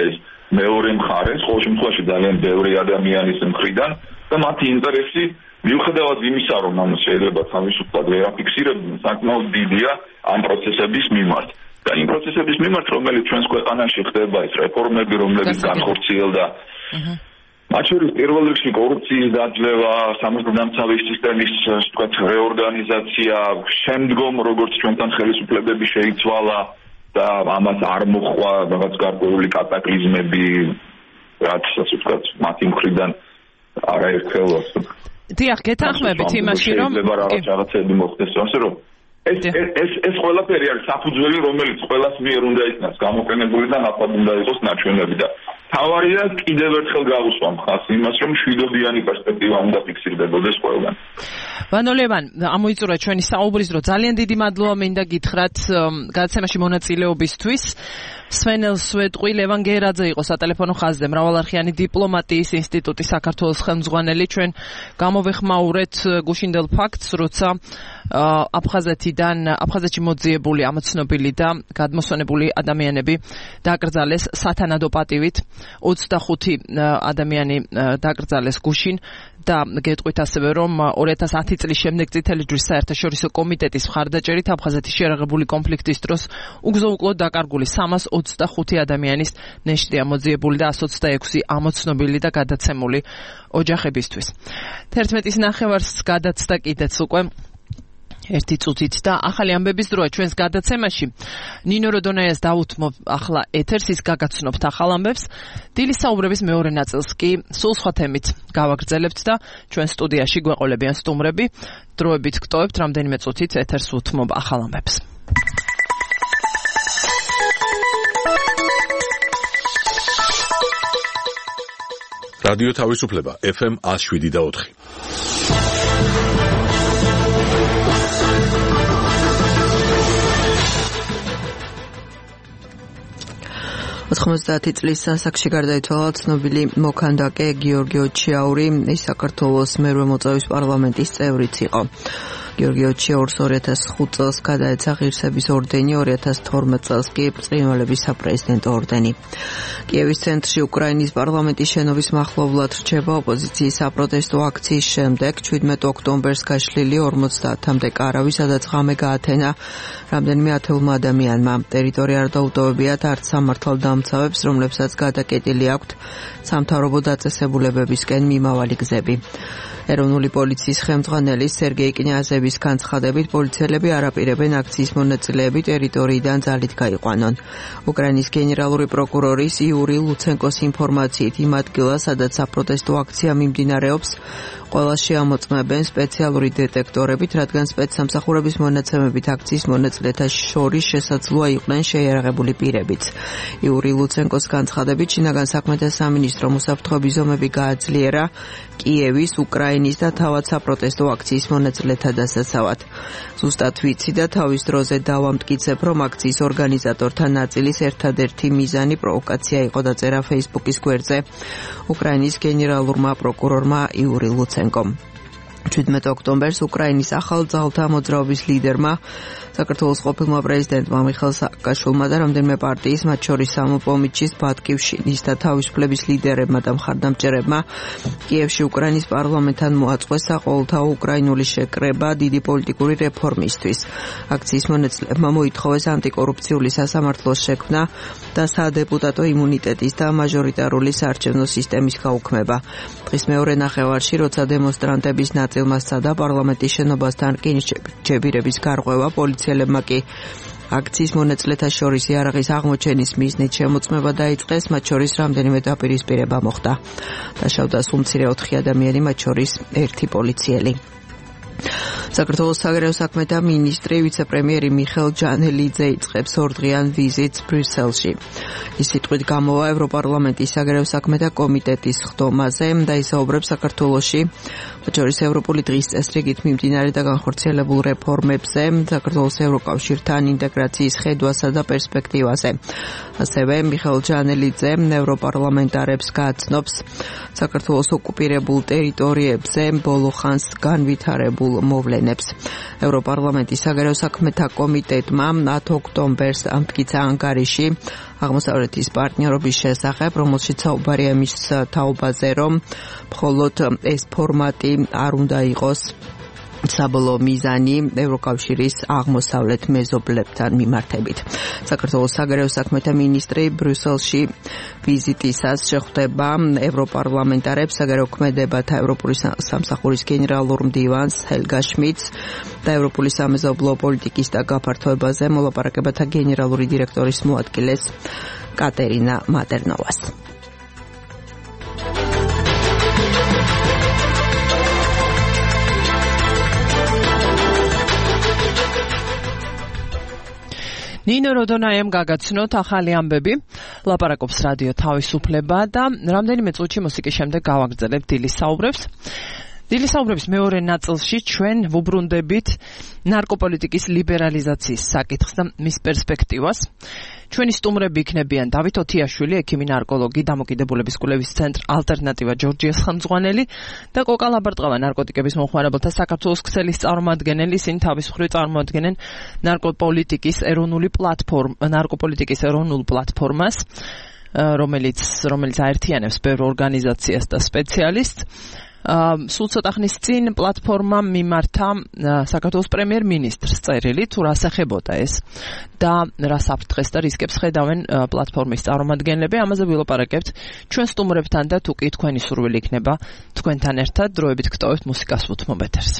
მეორე მხარეს, ყოველ შემთხვევაში ძალიან ბევრი ადამიანის მხრიდან და მათი ინტერესი მიუხედავად იმისა, რომ ამას შეიძლება თავისუფლად ვერ აფიქსირებდნენ, საკმაოდ დიდია ამ პროცესების მიმართ. და იმ პროცესების მიმართ, რომელიც ჩვენს ქვეყანაში ხდება, ეს რეფორმები, რომლებიც განხორციელდა, მათ შორის პირველ რიგში კორუფციის დაძლევა, სამართალდამცავი სისტემის ვთქვათ რეორგანიზაცია, შემდგომ როგორც ჩვენთან ხელისუფლებები შეიცვალა და ამას არ მოხვა რაღაც გარკვეული კატაკლიზმები, რაც ასე ვთქვათ, მათი მხრიდან არაერთხელ
დიახ, გეთანხმებით იმაში, რომ
რაღაც რაღაცები მოხდეს, ასე რომ ეს ეს ეს ყველაფერი არის საფუძველი, რომელიც ყველას მიერ უნდა იქნას გამოყენებული და ნათლად უნდა იყოს ნაჩვენები და თავარია კიდევ ერთხელ გავუსვა მხარს იმას, რომ შვიდობიანი პერსპექტივა უნდა ფიქსირდებოდეს ყველგან.
ვანო ლევან, ამოიწურა ჩვენი საუბრის დრო. ძალიან დიდი მადლობა მინდა გითხრათ გადაცემაში მონაწილეობისთვის. სვენელს ვეტყვი, ლევან გერაძე იყო სატელეფონო ხაზზე, მრავალარხიანი დიპლომატიის ინსტიტუტის საქართველოს ხელმძღვანელი. ჩვენ გამოვეხმაურეთ გუშინდელ ფაქტს, როცა აფხაზეთიდან, აფხაზეთში მოძიებული ამოცნობილი და გადმოსვენებული ადამიანები დაკრძალეს სათანადო პატივით. ოცდახუთი ადამიანი დაკრძალეს გუშინ და გეტყვით ასევე, რომ ორი ათას ათი წლის შემდეგ წითელი ჯვრის საერთაშორისო კომიტეტის მხარდაჭერით აფხაზეთის შერაღებული კონფლიქტის დროს უგზო-უკლოდ დაკარგული სამას ოცდახუთი ადამიანის ნეშტია მოძიებული და ას ოცდაექვსი ამოცნობილი და გადაცემული ოჯახებისთვის. თერთმეტის ნახევარს გადაცდა კიდეც უკვე ერთი წუთით და ახალი ამბების დროა ჩვენს გადაცემაში. ნინო როდონაიას დავუთმობ ახლა ეთერს, ის გაგაცნობთ ახალ ამბებს. დილის საუბრების მეორე ნაწილს კი სულ სხვა თემით გავაგრძელებთ და ჩვენ სტუდიაში გვეყოლებიან სტუმრები. დროებით გტოვებთ, რამდენიმე წუთით ეთერს ვუთმობ ახალ ამბებს.
რადიო თავისუფლება ეფ ემ ას შვიდი და ოთხი.
ოთხმოცდაათი წლის ასაკში გარდაიცვალა ცნობილი მოქანდაკე გიორგი ოჩიაური, ის საქართველოს მერვე მოწვევის პარლამენტის წევრიც იყო. გიორგი ოჩიაურს ორი ათას ხუთ წელს გადაეცა ღირსების ორდენი, ორი ათას თორმეტ წელს კი ბრწყინვალების საპრეზიდენტო ორდენი. კიევის ცენტრში უკრაინის პარლამენტის შენობის მახლობლად რჩება ოპოზიციის საპროტესტო აქციის შემდეგ ჩვიდმეტ ოქტომბერს გაშლილი ორმოცდაათამდე კარავი, სადაც ღამე გაათენა რამდენიმე ათეულმა ადამიანმა. ტერიტორია არ დაუტოვებიათ არც სამართალდამცავებს, რომლებსაც გადაკეტილი აქვთ სამთავრობო დაწესებულებებისკენ მიმავალი გზები. ეროვნული პოლიციის ხელმძღვანელი სერგეი კნიაზევის განცხადებით, პოლიციელები არ აპირებენ აქციის მონაწილეები ტერიტორიიდან ძალით გაიყვანონ. უკრაინის გენერალური პროკურორის იური ლუცენკოს ინფორმაციით, იმ ადგილას, სადაც საპროტესტო აქცია მიმდინარეობს, ყველა შეამოწმებენ სპეციალური დეტექტორებით, რადგან სპეცსამსახურების მონაცემებით აქციის მონაწილეთა შორის შესაძლოა იყვნენ შეიარაღებული პირებიც. იური ლუცენკოს განცხადებით, შინაგან საქმეთა სამინისტრო მოსაფრთხოების ზომები გააძლიერა კიევის, უკრაინის და თავად საპროტესტო აქციის მონაწილეთა დასაცავად. ზუსტად ვიცი და თავის დროზე დავამტკიცებ, რომ აქციის ორგანიზატორთა ნაწილის ერთადერთი მიზანი პროვოკაცია იყო, დაწერა Facebook-ის გვერდზე უკრაინის გენერალურმა პროკურორმა იური ლუცენკომ. ჩვიდმეტ ოქტომბერს უკრაინის ახალ ძალთა მოძრაობის ლიდერმა, საქართველოს ყოფილმა პრეზიდენტმა მიხეილ სააკაშვილმა და რამდენიმე პარტიის, მათ შორის სამოპომიჩის, ბატკივშინის და თავისუფლების ლიდერებმა და მხარდამჭერებმა კიევში უკრაინის პარლამენტთან მოაწყვეს საყოველთაო უკრაინული შეკრება დიდი პოლიტიკური რეფორმისთვის. აქციის მონაწილეებმა მოითხოვეს ანტიკორუფციული სასამართლოს შექმნა და სადეპუტატო იმუნიტეტის და მაჟორიტარული საარჩევნო სისტემის გაუქმება. დღის მეორე ნახევარში, როცა დემონსტრანტების ნაწილმა სცადა პარლამენტის შენობასთან რკინიგზების გარღვევა, პოლიციელებმა კი აქციის მონაწილეთა შორის იარაღის აღმოჩენის მიზნით შემოწმება დაიწყეს, მათ შორის რამდენიმე დაპირისპირება მოხდა. დაშავდა სულ მცირე ოთხი ადამიანი, მათ შორის ერთი პოლიციელი. საქართველოს საგარეო საქმეთა მინისტრი ვიცე-პრემიერი მიხეილ ჯანელიძე იწყებს ორდღიან ვიზიტს ბრიუსელში. ის სიტყვით გამოვა ევროპარლამენტის საგარეო საქმეთა კომიტეტის ხდომაზე და ისაუბრებს საქართველოში, მათ შორის ევროპული დღის წესრიგით მიმდინარე და განხორციელებულ რეფორმებზე, საქართველოს ევროკავშირთან ინტეგრაციის ხედვასა და პერსპექტივაზე. ასევე მიხეილ ჯანელიძე ევროპარლამენტარებს გააცნობს საქართველოს ოკუპირებულ ტერიტორიებზე ბოლო ხანს განვითარებულ სულ მოვლენებს. ევროპარლამენტის საგარეო საქმეთა კომიტეტმა ათ ოქტომბერს ამტკიცა ანგარიში აღმოსავლეთის პარტნიორობის შესახებ, რომელშიც საუბარია იმის თაობაზე, რომ მხოლოდ ეს ფორმატი არ უნდა იყოს საბოლოო მიზანი ევროკავშირის აღმოსავლეთ მეზობლებთან მიმართებით. საქართველოს საგარეო საქმეთა მინისტრი ბრიუსელში ვიზიტისას შეხვდება ევროპარლამენტარებს, საგარეო ქმედებათა ევროპული სამსახურის გენერალურ მდივანს ჰელგა შმიდტს და ევროპული სამეზობლო პოლიტიკის და გაფართოებაზე მოლაპარაკებათა გენერალური დირექტორის მოადგილეს კატერინა მატერნოვას.
ნინო როდონაიამ გაგაცნოთ ახალი ამბები, ლაპარაკობს რადიო თავისუფლება და რამდენიმე წუთში მუსიკის შემდეგ გავაგრძელებთ დილის საუბრებს. დილის საუბრების მეორე ნაწილში ჩვენ ვუბრუნდებით ნარკოპოლიტიკის ლიბერალიზაციის საკითხს და მის პერსპექტივას. ჩვენი სტუმრები იქნებიან დავით ოთიაშვილი, ექიმი ნარკოლოგი, დამოკიდებულების კვლევის ცენტრ ალტერნატივა ჯორჯიას ხელმძღვანელი და კოკა ლაბარტყავა, ნარკოტიკების მომხმარებელთა საქართველოს ქსელის წარმომადგენელი. ისინი თავის მხრივ წარმოადგენენ ნარკოპოლიტიკის ეროვნული პლატფორმა, ნარკოპოლიტიკის ეროვნულ პლატფორმას, რომელიც რომელიც აერთიანებს ბევრ ორგანიზაციას და სპეციალისტს. სულ ცოტა ხნის წინ პლატფორმამ მიმართა საქართველოს პრემიერ-მინისტრს წერილი, თუ რას ეხებოდა ეს და რა საფრთხეს და რისკებს ხედავენ პლატფორმის წარმომადგენლები. ამაზე ვილაპარაკებთ ჩვენ სტუმრებთან და თუ კი თქვენი სურვილი იქნება თქვენთან ერთად დროებით გტოვებთ მუსიკას უთმობ ეთერს.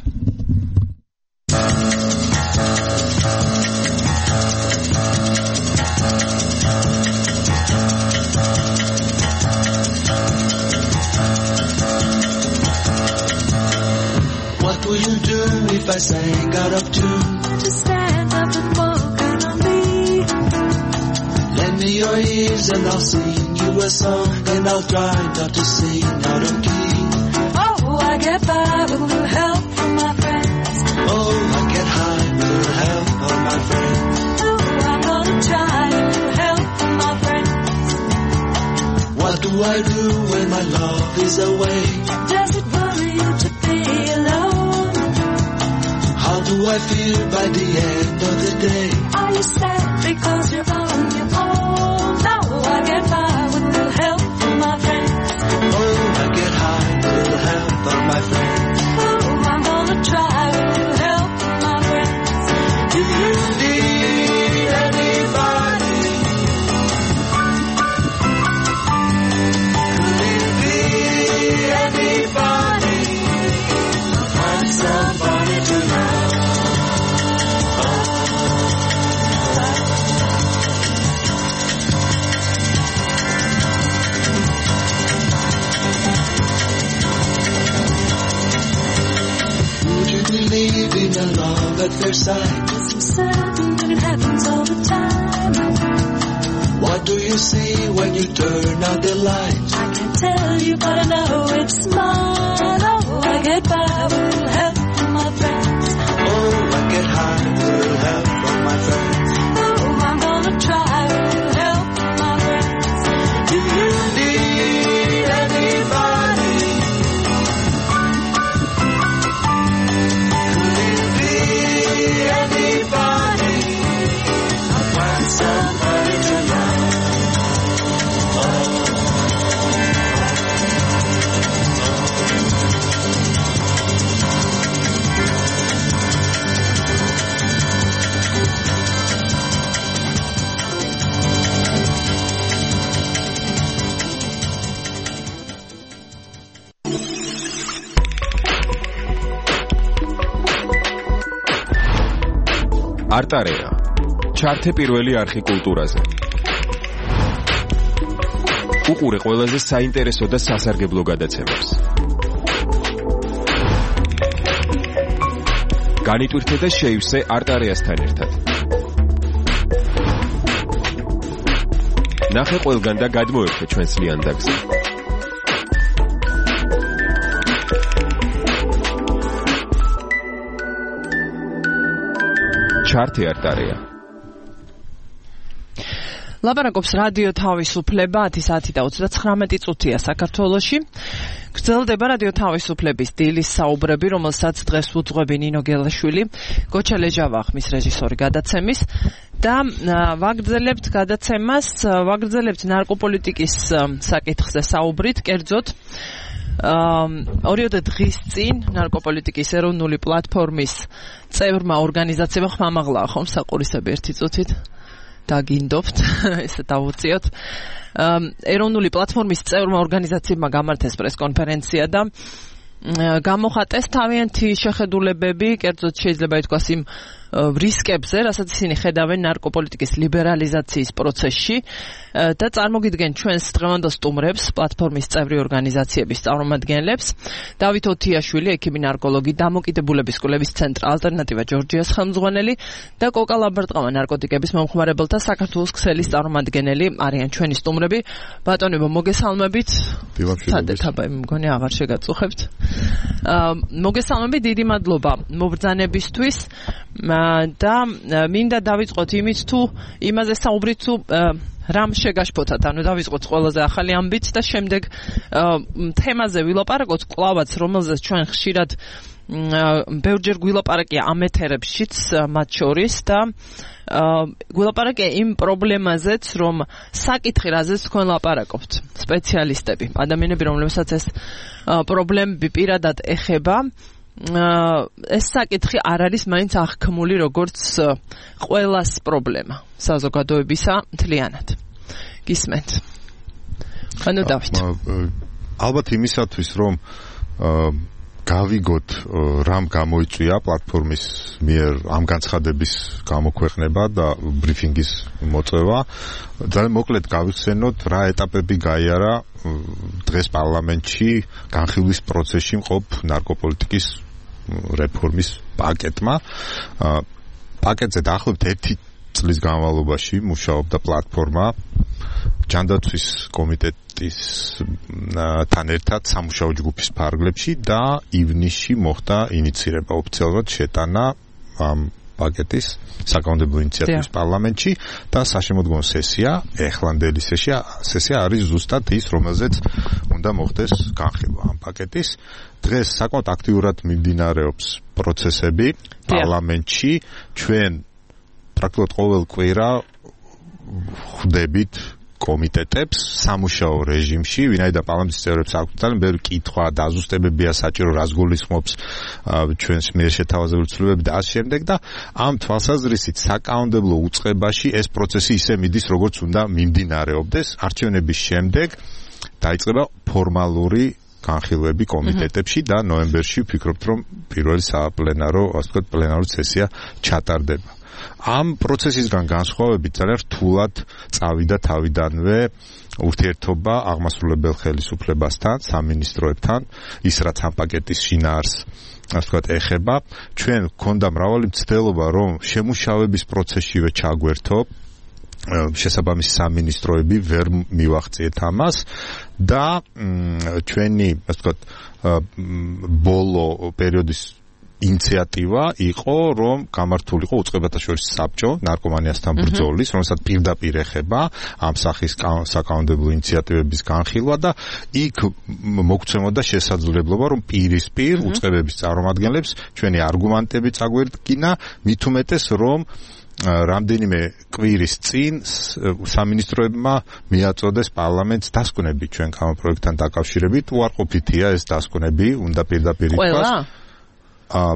What will you do if I sang out of tune? Just stand up and walk out on me. Lend me your ears and I'll sing you a song, and I'll try not to sing out of key. Oh, I get by with a little help from my friends. Oh, I get high with a little help from my friends. Oh, I'm gonna try a little help from my friends. What do I do when my love is away? Does it worry you to be alone? How do I feel by the end of the day? Are you sad because you're on your own? No, I get by with a little help from my friends. Oh, I get high with a little help from my friends. Oh, I'm gonna try with a little help from my friends. Do you need anybody? Could it be anybody? Find somebody to love. Believe in a love at first sight. Yes, I'm certain that it happens all the time. What do you see when you turn out the light? I can't tell you, but I know it's mine. Oh, I get by with a little help from my friends. Oh, I get high with a little help from my friends. Oh, I'm gonna try with a little help from my friends. Do you need anybody? Anybody, I'll find somebody to love.
არტარეა ჩართე პირველი არხი კულტურაზე. უყურე ყველაზე საინტერესო და სასარგებლო გადაცემებს. განიტვირთე და შეივსე არტარეასთან ერთად. ნახე ყველგან და გადმოერთე ჩვენს ლიანდაგზე. ჩართე არტარეა.
ლაპარაკობს რადიო თავისუფლება ათი საათი და ოცდათხრამეტი წუთია საქართველოში. გრძელდება რადიო თავისუფლების დილის საუბრები, რომელსაც დღეს უძღვები ნინო გელაშვილი, გოჩა ლეჟავა ხმის რეჟისორი გადაცემის და ვაგრძელებთ გადაცემას, ვაგრძელებთ ნარკოპოლიტიკის საკითხზე საუბრით, კერძოდ ორიოდე დღის წინ ნარკოპოლიტიკის ეროვნული პლატფორმის წევრმა ორგანიზაციებმა ხმამაღლა ხომ საყურისები ერთი წუთით დაგინდობთ ესე დავუწიოთ ეროვნული პლატფორმის წევრმა ორგანიზაციებმა გამართეს პრესკონფერენცია და გამოხატეს თავიანთი შეხედულებები, კერძოდ შეიძლება ითქვას იმ რისკებზე, რასაც ისინი ხედავენ ნარკოპოლიტიკის ლიბერალიზაციის პროცესში და წარმოგიდგენ ჩვენს დღევანდელ სტუმრებს, პლატფორმის წევრი ორგანიზაციების წარმომადგენლებს, დავით ოთიაშვილი, ექიმი ნარკოლოგი, დამოკიდებულების კვლევის ცენტრ ალტერნატივა ჯორჯიას ხელმძღვანელი და კოკა ლაბარტყავა ნარკოტიკების მომხმარებელთა საქართველოს ქსელის წარმომადგენელი არიან ჩვენი სტუმრები. ბატონებო, მოგესალმებით. თადეთაბა მგონი აღარ შეგაწუხებთ. მოგესალმებით, დიდი მადლობა მობრძანებისთვის. და მინდა დავიწყოთ იმით თუ იმაზე საუბრით თუ რამ შეგაშფოთათ, ანუ დავიწყოთ ყველაზე ახალი ამბით და შემდეგ თემაზე ვილაპარაკოთ კლავაც, რომელზეც ჩვენ ხშირად ბევრჯერ გვილაპარაკია ამ ეთერებშიც მათ შორის და გვილაპარაკია იმ პრობლემაზეც, რომ საკითხი რაზეც თქვენ ლაპარაკობთ, სპეციალისტები, ადამიანები, რომლებსაც ეს პრობლემები პირადად ეხება, ეს საკითხი არ არის მაინც აღქმული როგორც ყველას პრობლემა საზოგადოებისა მთლიანად. გისმენთ. ანუ დავით.
ალბათ იმისათვის რომ გავიგოთ რამ გამოიწვია პლატფორმის მიერ ამ განცხადების გამოქვეყნება და ბრიფინგის მოწევა, ძალიან მოკლედ გავიხსენოთ რა ეტაპები გაიარა დღეს პარლამენტში განხილვის პროცესში მყოფ ნარკოპოლიტიკის რეფორმის პაკეტმა. პაკეტზე დაახლოებით ერთი წლის განმავლობაში მუშაობდა პლატფორმა ჯანდაცვის კომიტეტის თან ერთად სამუშაო ჯგუფის ფარგლებში და ივნისში მოხდა ინიცირება ოფიციალურად შეტანა ამ პაკეტის საკანონმდებლო ინიციატივის პარლამენტში და საშემოდგომო სესია, ეხლანდელი სესია, სესია არის ზუსტად ის, რომელზეც უნდა მოხდეს განხილვა ამ პაკეტის. დღეს საკმაოდ აქტიურად მიმდინარეობს პროცესები პარლამენტში. ჩვენ პრაქტიკულად ყოველ კვირა ხვდებით კომიტეტებს სამუშაო რეჟიმში, ვინაიდან პარლამენტის წევრებს აქვს ძალიან ბევრი კითხვა, დაზუსტებებია საჭირო, რას გულისხმობს ჩვენს მიერ შეთავაზებული ცვლილებები და ასე შემდეგ და ამ თვალსაზრისით საკანონმდებლო უწყებაში ეს პროცესი ისე მიდის, როგორც უნდა მიმდინარეობდეს. არჩევნების შემდეგ დაიწყება ფორმალური განხილვები კომიტეტებში და ნოემბერში ვფიქრობთ, რომ პირველი საპლენარო, ასე ვთქვათ, პლენარული სესია ჩატარდება. ამ პროცესისგან განსხვავებით ძალიან რთულად წავიდა თავიდანვე ურთიერთობა აღმასრულებელ ხელისუფლებასთან, სამინისტროებთან, ის რაც ამ პაკეტის შინაარსს, ასე ვთქვათ, ეხება. ჩვენ გვქონდა მრავალი მცდელობა, რომ შემუშავების პროცესშივე ჩაგვერთო, შესაბამისი სამინისტროები ვერ მივახციეთ ამას და ჩვენი, ასე ვთქვათ, ბოლო პერიოდის ინიციატივა იყო, რომ გამართულიყო უწყებათა შორის საბჭო ნარკომანიასთან ბრძოლის, რომელსაც პირდაპირ ეხება ამ სახის საკანონმდებლო ინიციატივების განხილვა და იქ მოგცემოდა შესაძლებლობა, რომ პირისპირ უწყებების წარმომადგენლებს ჩვენი არგუმენტები წაგვერდგინა, მით უმეტეს, რომ რამდენიმე კვირის წინ სამინისტროებმა მიაწოდეს პარლამენტს დასკვნები ჩვენ კანონპროექტთან დაკავშირებით. უარყოფითია ეს დასკვნები, უნდა პირდაპირ ითქვას. აა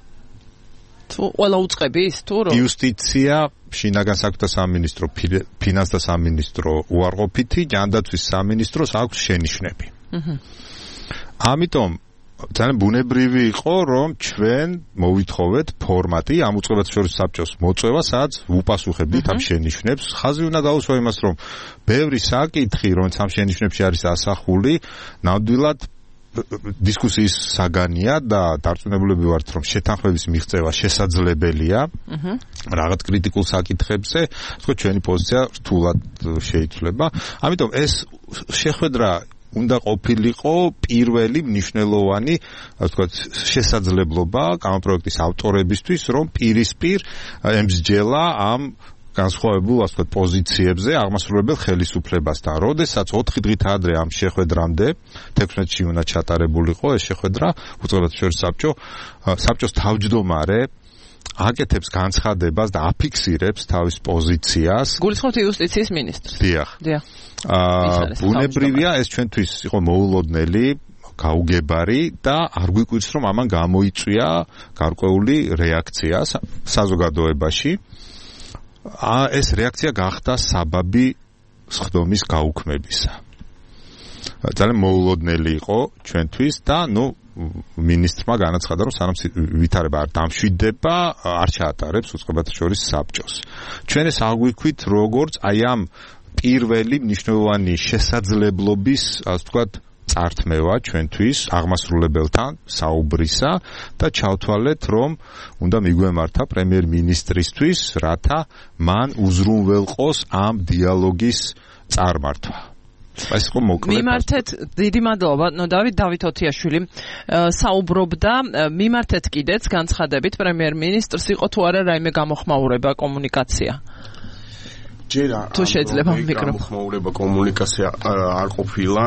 თუ ყველა უწყების თუ რომ
იუსტიცია, შინაგან საქმეთა სამინისტრო, ფინანსთა სამინისტრო უარყოფითი, ჯანდაცვის სამინისტროს აქვს შენიშვნები. აჰა. ამიტომ ძალიან ბუნებრივი იყო, რომ ჩვენ მოვითხოვეთ ფორმატი ამ უწყებათა შორის საბჭოს მოწვევა, სადაც ვუპასუხებდით ამ შენიშვნებს. ხაზი უნდა გაუსვა იმას, რომ ბევრი საკითხი, რომელიც ამ შენიშვნებში არის ასახული, ნამდვილად დისკუსიის საგანია და დარწმუნებულები ვართ, რომ შეთანხმების მიღწევა შესაძლებელია. აჰა. რაღაც კრიტიკულ საკითხებზე, თქო ჩვენი პოზიცია რთულად შეიცვლება. ამიტომ ეს შეხვედრა უნდა ყოფილიყო პირველი მნიშვნელოვანი, ასე ვთქვათ, შესაძლებლობა კანონპროექტის ავტორებისთვის, რომ პირისპირ ემსჯელა ამ განსხვავებულ, ასე ვთქვათ, პოზიციებზე აღმასრულებელ ხელისუფლებასთან. როდესაც ოთხი დღით ადრე ამ შეხვედრამდე თექვსმეტში უნდა ჩატარებულიყო ეს შეხვედრა, უწყებათა შორის საბჭო, საბჭოს თავმჯდომარე აკეთებს განცხადებას და აფიქსირებს თავის პოზიციას.
გულისხმობთ იუსტიციის მინისტრს.
დიახ.
დიახ.
აა ბუნებრივია ეს ჩვენთვის იყო მოულოდნელი გაუგებარი და არ გვიკვირს რომ ამან გამოიწვია გარკვეული რეაქცია საზოგადოებაში. აა ეს რეაქცია გახდა საბაბი სხდომის გაუქმებისა. ძალიან მოულოდნელი იყო ჩვენთვის და ნუ მინისტრმა განაცხადა რომ სანამ ვითარება არ დამშვიდდება არ ჩაატარებს უწყებათა შორის საბჭოს. ჩვენ ეს აღვიქვით როგორც აი ამ პირველი მნიშვნელოვანი შესაძლებლობის ასე ვთქვათ წართმევა ჩვენთვის აღმასრულებელთან საუბრისა და ჩავთვალეთ რომ უნდა მიგვემართა პრემიერ-მინისტრისთვის რათა მან უზრუნველყოს ამ დიალოგის წარმართვა. ეს იყო მოკლედ.
მიმართეთ დიდი მადლობა ნო დავით დავით ოთიაშვილი საუბრობდა მიმართეთ კიდეც განცხადებით პრემიერ-მინისტრს იყო თუ არა რაიმე გამოხმაურება კომუნიკაცია.
ჯერა
თუ შეიძლება მიკროფონი
გამოხმაურება კომუნიკაცია არ ყოფილა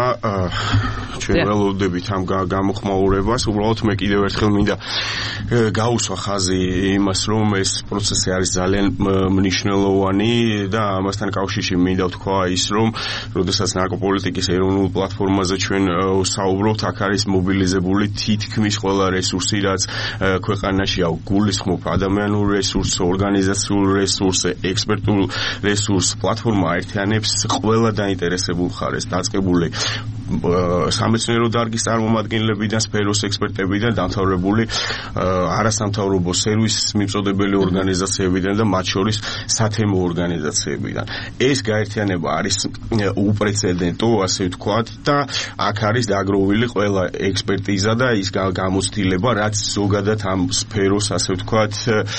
ჩვენ ველოდებით ამ გამოხმაურებას უბრალოდ მე კიდევ ერთხელ მინდა გაუსვა ხაზი იმას რომ ეს პროცესი არის ძალიან მნიშვნელოვანი და ამასთან კავშირში მინდა ვთქვა ის რომ როდესაც ნარკოპოლიტიკის ეროვნულ პლატფორმაზე ჩვენ საუბრობთ აქ არის მობილიზებული თითქმის ყველა რესურსი რაც ქვეყანაში აქვს გულისხმობ ადამიანურ რესურსს ორგანიზაციულ რესურსს ექსპერტულ რესურსს პლატფორმა აერთიანებს ყველა დაინტერესებულ მხარეს დაწყებული სამეცნიერო დარგის წარმომადგენლებიდან სფეროს ექსპერტებიდან დამთავრებული არასამთავრობო სერვისის მიმწოდებელი ორგანიზაციებიდან და მათ შორის სათემო ორგანიზაციებიდან ეს გაერთიანება არის უპრეცედენტო ასე ვთქვათ და აქ არის დაგროვილი ყველა ექსპერტიზა და ის გამოცდილება რაც ზოგადად ამ სფეროს ასე ვთქვათ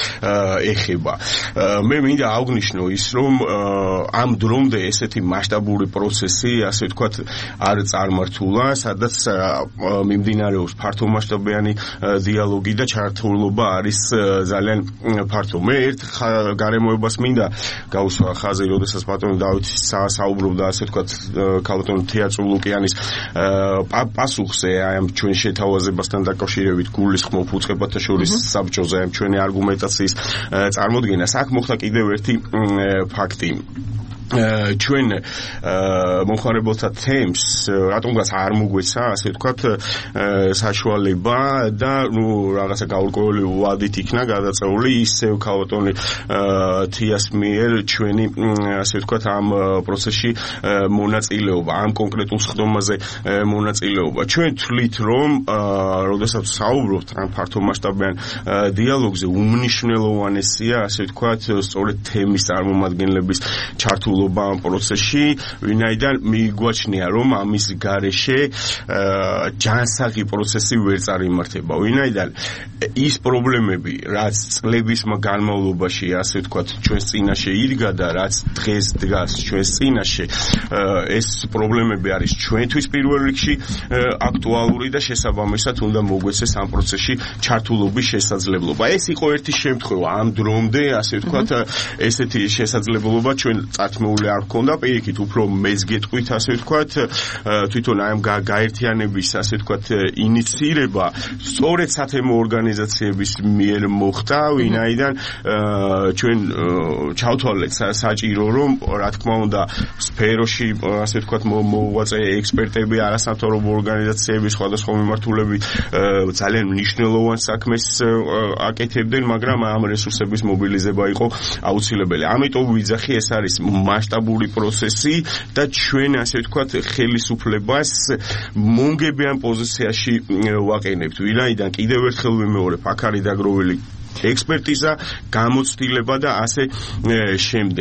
ეხება მე მინდა აღვნიშნო ის რომ ამ დრომდე ესეთი მასშტაბური პროცესი ასე ვთქვათ არ წარმართულა, სადაც მიმდინარეობს ფართომასშტაბიანი დიალოგი და ჩართულობა არის ძალიან ფართო. მე ერთ გარემოებას მინდა გავუსვა ხაზი, როდესაც ბატონი დავით საუბრობდა ასე ვთქვათ ქალბატონ თეატრ ლუკიანის პასუხზე აი ამ ჩვენ შეთავაზებასთან დაკავშირებით გულისხმობ უწყებათა შორის საბჭოზე ამ ჩვენი არგუმენტაციის წარმოდგენას. აქ მოხდა კიდევ ერთი ფაქტი. ჩვენ მომხმარებელთა თემს რატომღაც არ მოგვეცა ასე ვთქვათ საშუალება და ნუ რაღაცა გაურკვეველი ვადით იქნა გადაწეული ისევ ქალბატონი თიას მიერ ჩვენი ასე ვთქვათ ამ პროცესში მონაწილეობა ამ კონკრეტულ სხდომაზე მონაწილეობა ჩვენ თვლით რომ როდესაც საუბრობთ ამ ფართომასშტაბიან დიალოგზე უმნიშვნელოვანესია ასე ვთქვათ სწორედ თემის წარმომადგენლების ჩართულობა ამ პროცესში, ვინაიდან მიგვაჩნია რომ ამის გარეშე ჯანსაღი პროცესი ვერ წარიმართება. ვინაიდან ის პრობლემები, რაც წლების განმავლობაში, ასე ვთქვათ, ჩვენს წინაშე იდგა და რაც დღეს დგას ჩვენს წინაშე, ეს პრობლემები არის ჩვენთვის პირველ რიგში აქტუალური და შესაბამისად უნდა მოგვეცეს ამ პროცესში ჩართულობის შესაძლებლობა. ეს იყო ერთი შემთხვევა ამ დრომდე, ასე ვთქვათ, ესეთი შესაძლებლობა ჩვენ წართ არ ქონდა პირიქით უფრო მეც გეტყვით ასე ვთქვათ თვითონ აი ამ გაერთიანების ასე ვთქვათ ინიციირება სწორედ სათემო ორგანიზაციების მიერ მოხდა ვინაიდან ჩვენ ჩავთვალეთ საჭირო რომ რა თქმა უნდა სფეროში ასე ვთქვათ მოუვაწე ექსპერტები არასამთავრობო ორგანიზაციების სხვადასხვა მიმართულებით ძალიან მნიშვნელოვან საქმეს აკეთებდნენ მაგრამ ამ რესურსების მობილიზება იყო აუცილებელი ამიტომ ვიძახი ეს არის მასშტაბური პროცესი და ჩვენ ასე ვთქვათ ხელისუფლებას მონგებიან პოზიციაში ვაყენებთ. ვინაიდან კიდევ ერთხელ ვიმეორებ, აქ არის დაგროვილი ექსპერტიზა, გამოცდილება და ასე შემდეგ.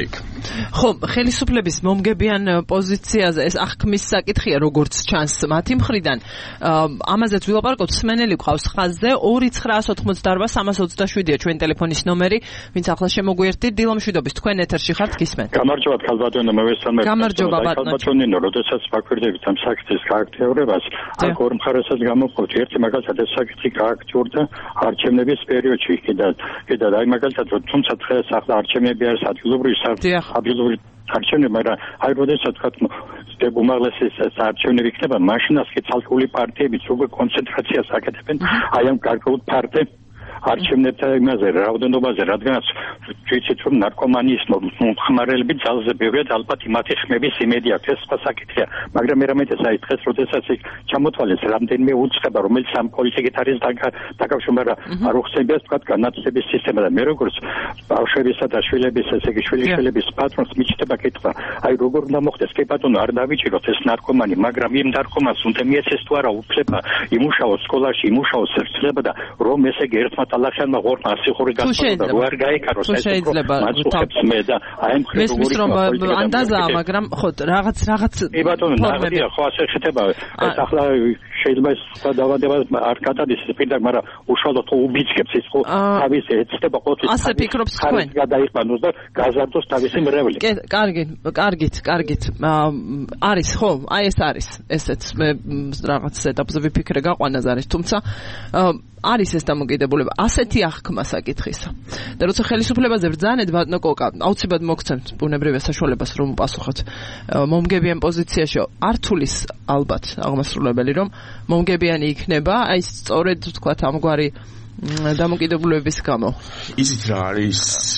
ხო, ხელისუფლების მომგებიან პოზიციაზე ეს აღქმის საკითხია, როგორც ჩანს მათი მხრიდან. ამაზეც ვილაპარაკოთ, სმენელი ყავს ხაზზე ორი ცხრაას ოთხმოცდაარბა სამას ოცდაშვიდია ჩვენი ტელეფონის ნომერი, ვინც ახლა შემოგვიერთდით. დილო მშვიდობის, თქვენ ეთერში ხართ, გისმენთ.
გამარჯობა, ქალბატონო, მე ვესალმებ.
გამარჯობა,
ქალბატონო, როდესაც ვაკვირდებით ამ საკითხის გააქტიურებას, აქ ორ მხარესაც გამოვყოთ. ერთი მაგალითად ეს საკითხი გააქტიურდა არჩევნების პერიოდში, კიდე კიდე აი მაგალითად თუმცა დღეს ახლა არჩევნები არის ადგილობრივი ადგილობრივი არჩევნები, მაგრამ აი როდესაც თქვა უმაღლესი არჩევნები იქნება, მაშინაც კი ცალკეული პარტიებიც უკვე კონცენტრაციას აკეთებენ აი ამ გარკვეულ პარტიებს არჩევნებთან იმაზე რაოდენობაზე, რადგანაც ვიცით რომ ნარკომანიის მომხმარებლები ძალზე ბევრია, ალბათ იმათი ხმების იმედი აქვს, ეს სხვა საკითხია, მაგრამ მე რამეთეს აი დღეს როდესაც იქ ჩამოთვალეს რამდენიმე უცხება, რომელიც ამ პოლიტიკით არის დაკავშირებული, მაგრამ არ უხსენებია თქვა განათლების სისტემა და მე როგორც ბავშვებისა და შვილების, ესე იგი შვილიშვილების პატრონს მიჩნდება კითხვა, აი როგორ უნდა მოხდეს, კი ბატონო, არ დავიჭიროთ ეს ნარკომანი, მაგრამ იმ ნარკომანს უნდა მიეცეს თუ არა უფლება იმუშაოს სკოლაში, იმუშაოს სერცლება და რომ ესე იგი ერთმა ალახანმა ღორმა სიხური გასწორდა რო არ გაიქაროს ეს
შეიძლება
მე და აი მხრივ
როგორი ანდაზაა, მაგრამ ხო რაღაც რაღაც
კი ბატონო, ნაღდია ხო ასე ხდება ეს ახლა შეიძლება სხვა დავადება არ გადადის ეს პირდაპირ, მაგრამ უშუალოდ უბიძგებს ის ხო თავის ეცდება ყოველთვის
ასე ფიქრობს თქვენ
გადაიყვანოს და გაზარდოს თავისი მრევლი.
კარგი, კარგით, კარგით. არის ხო? აი ეს არის. ესეც მე რაღაც ეტაპზე ვიფიქრე გაყვანას არის, თუმცა არის ეს დამოკიდებულება ასეთი აღქმა საკითხისა. და როცა ხელისუფლებაზე ბრძანეთ, ბატონო კოკა, აუცილებლად მოგცემთ ბუნებრივ საშუალებას რომ უპასუხოთ. მომგებიან პოზიციაში ართულის ალბათ აღმასრულებელი რომ მომგებიანი იქნება, აი სწორედ თქვათ ამგვარი დამოკიდებულების გამო.
იცით რა არის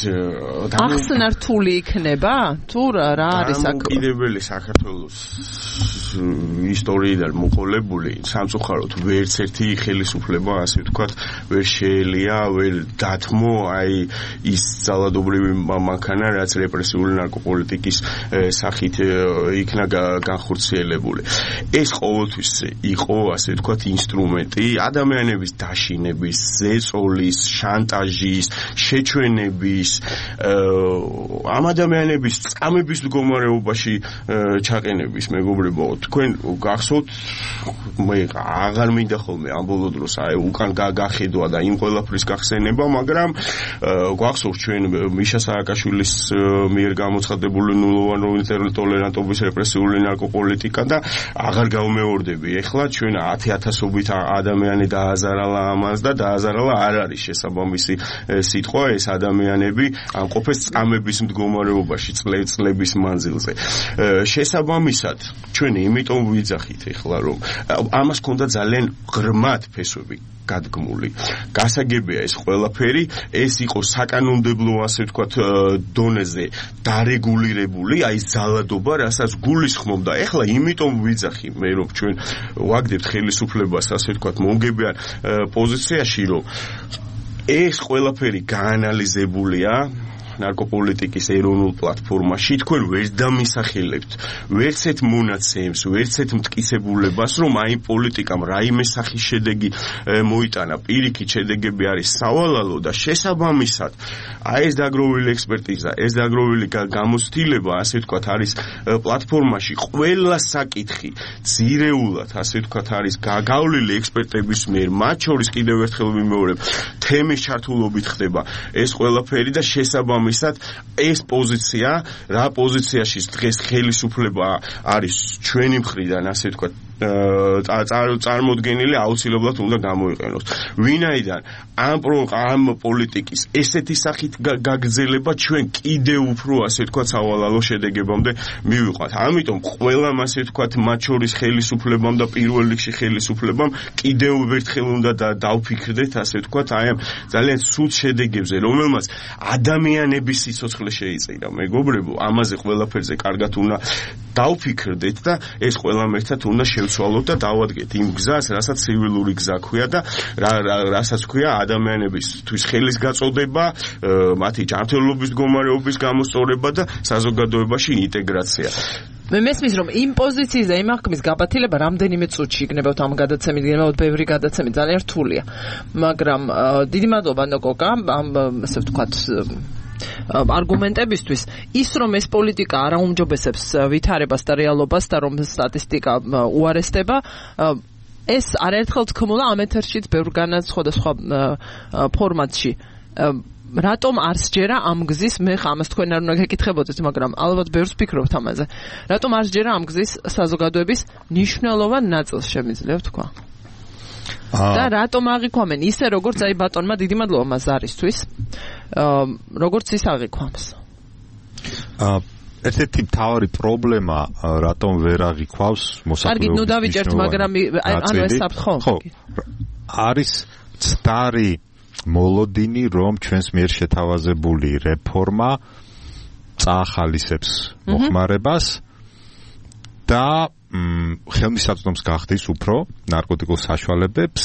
ახსნართული იქნება? თუ რა არის აქ?
დამოკიდებელი საქართველოს ისტორიიდან მოყოლებული სამწუხაროდ ვერც ერთი ხელისუფლება, ასე ვთქვათ, ვერ შეელია, ვერ დათმო აი ის ძალადობრივი მანქანა, რაც რეპრესიული ნარკოპოლიტიკის სახით იქნა განხორციელებული. ეს ყოველთვის იყო, ასე ვთქვათ, ინსტრუმენტი ადამიანების დაშინების, ზეწოლის, შანტაჟის, შეჩვენების, ამ ადამიანების წამების მდგომარეობაში ჩაყენების, მეგობრებო, თქვენ გახსოვთ, მე აღარ მინდა ხოლმე ამ ბოლო დროს აი უკან გახედვა და იმ ყველაფრის გახსენება, მაგრამ გვახსოვთ ჩვენ მიშა სააკაშვილის მიერ გამოცხადებული ნულოვანი ტოლერანტობის რეპრესიული ნარკოპოლიტიკა და აღარ გავმეორდები. ეხლა ჩვენ ათი ათასობით ადამიანი დააზარალა ამას და დააზარალა არ არის შესაბამისი სიტყვა, ეს ადამიანები ამ ყოფეს წამების მდგომარეობაში წლების მანძილზე. შესაბამისად ჩვენ იმიტომ ვიძახით ეხლა რომ ამას ქონდა ძალიან ღრმად ფესვები გადგმული. გასაგებია ეს ყველაფერი, ეს იყო საკანონმდებლო, ასე ვთქვათ, დონეზე დარეგულირებული, აი ზალადობა, რასაც გულისხმობდა. ეხლა იმიტომ ვიძახი მე რომ ჩვენ ვაგდებთ ხელისუფლებას, ასე ვთქვათ, მომგებიან პოზიციაში, რომ ეს ყველაფერი გაანალიზებულია ნარკოპოლიტიკის ეროვნულ პლატფორმაში, თქვენ ვერ დამისახელებთ ვერცეთ მონაცემს, ვერცეთ მტკიცებულებას, რომ აი პოლიტიკამ რაიმე სახის შედეგი მოიტანა, პირიქით შედეგები არის სავალალო და შესაბამისად აი ეს დაგროვილი ექსპერტიზა, ეს დაგროვილი გამოცდილება, ასე ვთქვათ, არის პლატფორმაში ყველა საკითხი ძირეულად, ასე ვთქვათ, არის გაგავლილი ექსპერტების მიერ, მათ შორის კიდევ ერთხელ ვიმეორებ, თემის ჩართულობით ხდება ეს ყველაფერი და შესაბამისად მისად ეს პოზიცია, რა პოზიციაში დღეს ხელისუფლება არის ჩვენი მხრიდან, ასე ვთქვათ, წარმოდგენილი აუცილებლად უნდა გამოიყენოს. ვინაიდან ამ ამ პოლიტიკის ესეთი სახით გაგრძელება ჩვენ კიდევ უფრო, ასე ვთქვათ, სავალალო შედეგებამდე მივიყვანთ. ამიტომ ყველამ, ასე ვთქვათ, მათ შორის ხელისუფლებამ და პირველ რიგში ხელისუფლებამ კიდევ ერთხელ უნდა დავფიქრდეთ, ასე ვთქვათ, აი ამ ძალიან სულ შედეგებზე, რომელმაც ადამიანების სიცოცხლე შეიწირა. მეგობრებო, ამაზე ყველაფერზე კარგად უნდა დავფიქრდეთ და ეს ყველამ ერთად უნდა შევცვალოთ და დავადგეთ იმ გზას, რასაც ცივილური გზა ქვია და რასაც ქვია ადამიანებისთვის ხელის გაწოდება, მათი ჯანმრთელობის მდგომარეობის გამოსწორება და საზოგადოებაში ინტეგრაცია.
მე მესმის რომ იმ პოზიციის და იმ აღქმის გაბათილება რამდენიმე წუთში იქნებოდა ამ გადაცემით, გენერალურად ბევრი გადაცემით, ძალიან რთულია. მაგრამ დიდი მადლობა ნოკოკა, ამ ასე ვთქვათ არგუმენტებისთვის ის რომ ეს პოლიტიკა არ აუმჯობესებს ვითარებას და რეალობას და რომ სტატისტიკა უარესდება ეს არაერთხელ თქმულა ამ ეთერშიც ბევრგანაც სხვადასხვა ფორმატში რატომ არ სჯერა ამ გზის მე ამას თქვენ არ უნდა გეკითხებოდეთ მაგრამ ალბათ ბევრს ფიქრობთ ამაზე რატომ არ სჯერა ამ გზის საზოგადოების მნიშვნელოვან ნაწილს შემიძლია ვთქვა და რატომ აღიქვამენ ისე როგორც აი ბატონმა დიდი მადლობა მას არისთვის როგორც ის აღიქვამს
აა ერთ-ერთი მთავარი პრობლემა რატომ ვერ აღიქვავს მოსახლეობის
კარგი ნუ დავიჭერთ მაგრამ ანუ ეს საფრთხო
ხო არის ცდარი მოლოდინი რომ ჩვენს მიერ შეთავაზებული რეფორმა წაახალისებს მოხმარებას და ხელმისაწვდომს გახდის უფრო ნარკოტიკულ საშუალებებს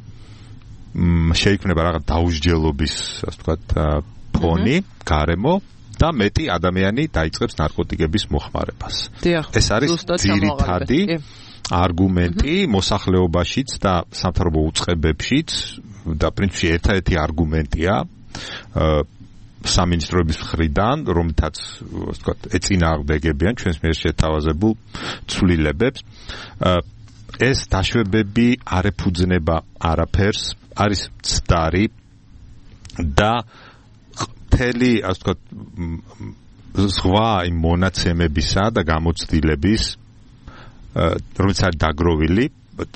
შეიქმნება რაღაც დაუსჯელობის ასე ვთქვათ ფონი გარემო და მეტი ადამიანი დაიწყებს ნარკოტიკების მოხმარებას ეს არის ძირითადი არგუმენტი მოსახლეობაშიც და სამთავრობო უწყებებშიც და პრინციპში ერთადერთი არგუმენტია სამინისტროების მხრიდან, რომლითაც ასე ვთქვათ, ეწინააღმდეგებიან ჩვენს მიერ შეთავაზებულ ცვლილებებს. ეს დაშვებები არ ეფუძნება არაფერს, არის ცდარი და მთელი, ასე ვთქვათ, ზღვა იმ მონაცემებისა და გამოცდილების, რომელიც არის დაგროვილი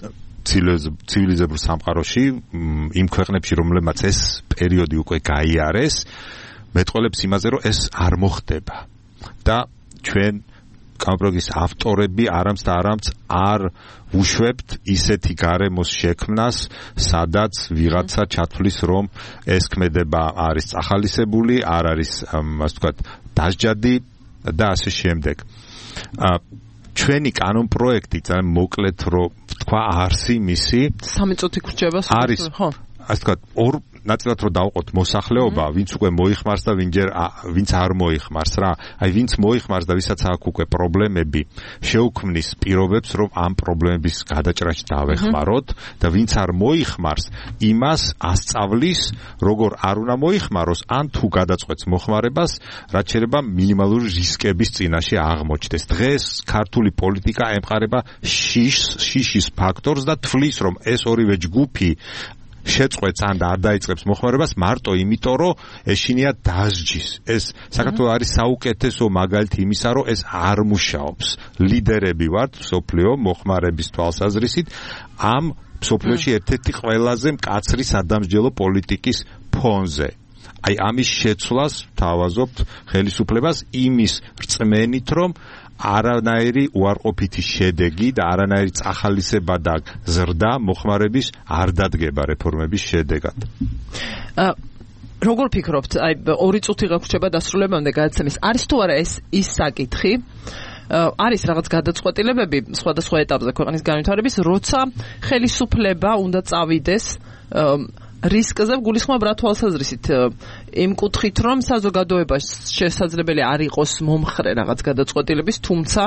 ცივილიზებურ სამყაროში, იმ ქვეყნებში, რომლებმაც ეს პერიოდი უკვე გაიარეს, მეტყველებს იმაზე, რომ ეს არ მოხდება. და ჩვენ კამპროგის ავტორები არამც და არამც არ უშვებთ ისეთი გარემოს შექმნას, სადაც ვიღაცა ჩათვლის, რომ ეს ქმედება არის წახალისებული, არ არის, ასე ვთქვათ, დასჯადი და ასე შემდეგ. ჩვენი კანონ პროექტი ძალიან მოკლედ რომ თქვა არსი მისი
სამი წუთი გრჩება
არის ხო ასე ვთქვათ ორ ნაწილად რომ დავყოთ მოსახლეობა ვინც უკვე მოიხმარს და ვინჯერ ვინც არ მოიხმარს რა აი ვინც მოიხმარს და ვისაც აქვს უკვე პრობლემები შეუქმნის პირობებს რომ ამ პრობლემების გადაჭრაში დავეხმაროთ და ვინც არ მოიხმარს იმას ასწავლის როგორ არ უნდა მოიხმაროს ან თუ გადაწყვეტს მოხმარებას რაც შეიძლება მინიმალური რისკების წინაშე აღმოჩნდეს დღეს ქართული პოლიტიკა ემყარება შიშს შიშის ფაქტორს და თვლის რომ ეს ორივე ჯგუფი შეწყვეტს ან და არ დაიწყებს მოხმარებას მარტო იმიტომ რომ ეშინია დასჯის ეს საქართველოს არის საუკეთესო მაგალითი იმისა რომ ეს არ მუშაობს ლიდერები ვართ სოფლიო მოხმარების თვალსაზრისით ამ სოფლიოში ერთ-ერთი ყველაზე მკაცრი სადამსჯელო პოლიტიკის ფონზე აი ამის შეცვლას თავაზობთ ხელისუფლებას იმის რწმენით რომ არანაირი უარყოფითი შედეგი და არანაირი წახალისება და ზრდა მოხმარების არ დადგება რეფორმების შედეგად.
როგორ ფიქრობთ, აი ორი წუთი გაგვრჩება დასრულებამდე გადაცემის. არის თუ არა ეს ის საკითხი? არის რაღაც გადაწყვეტილებები სხვადასხვა ეტაპზე ქვეყნის განვითარების, როცა ხელისუფლება უნდა წავიდეს რისკზე გულისხმობ რა თვალსაზრისით იმ კუთხით რომ საზოგადოებას შესაძლებელი არ იყოს მომხრე რაღაც გადაწყვეტილების თუმცა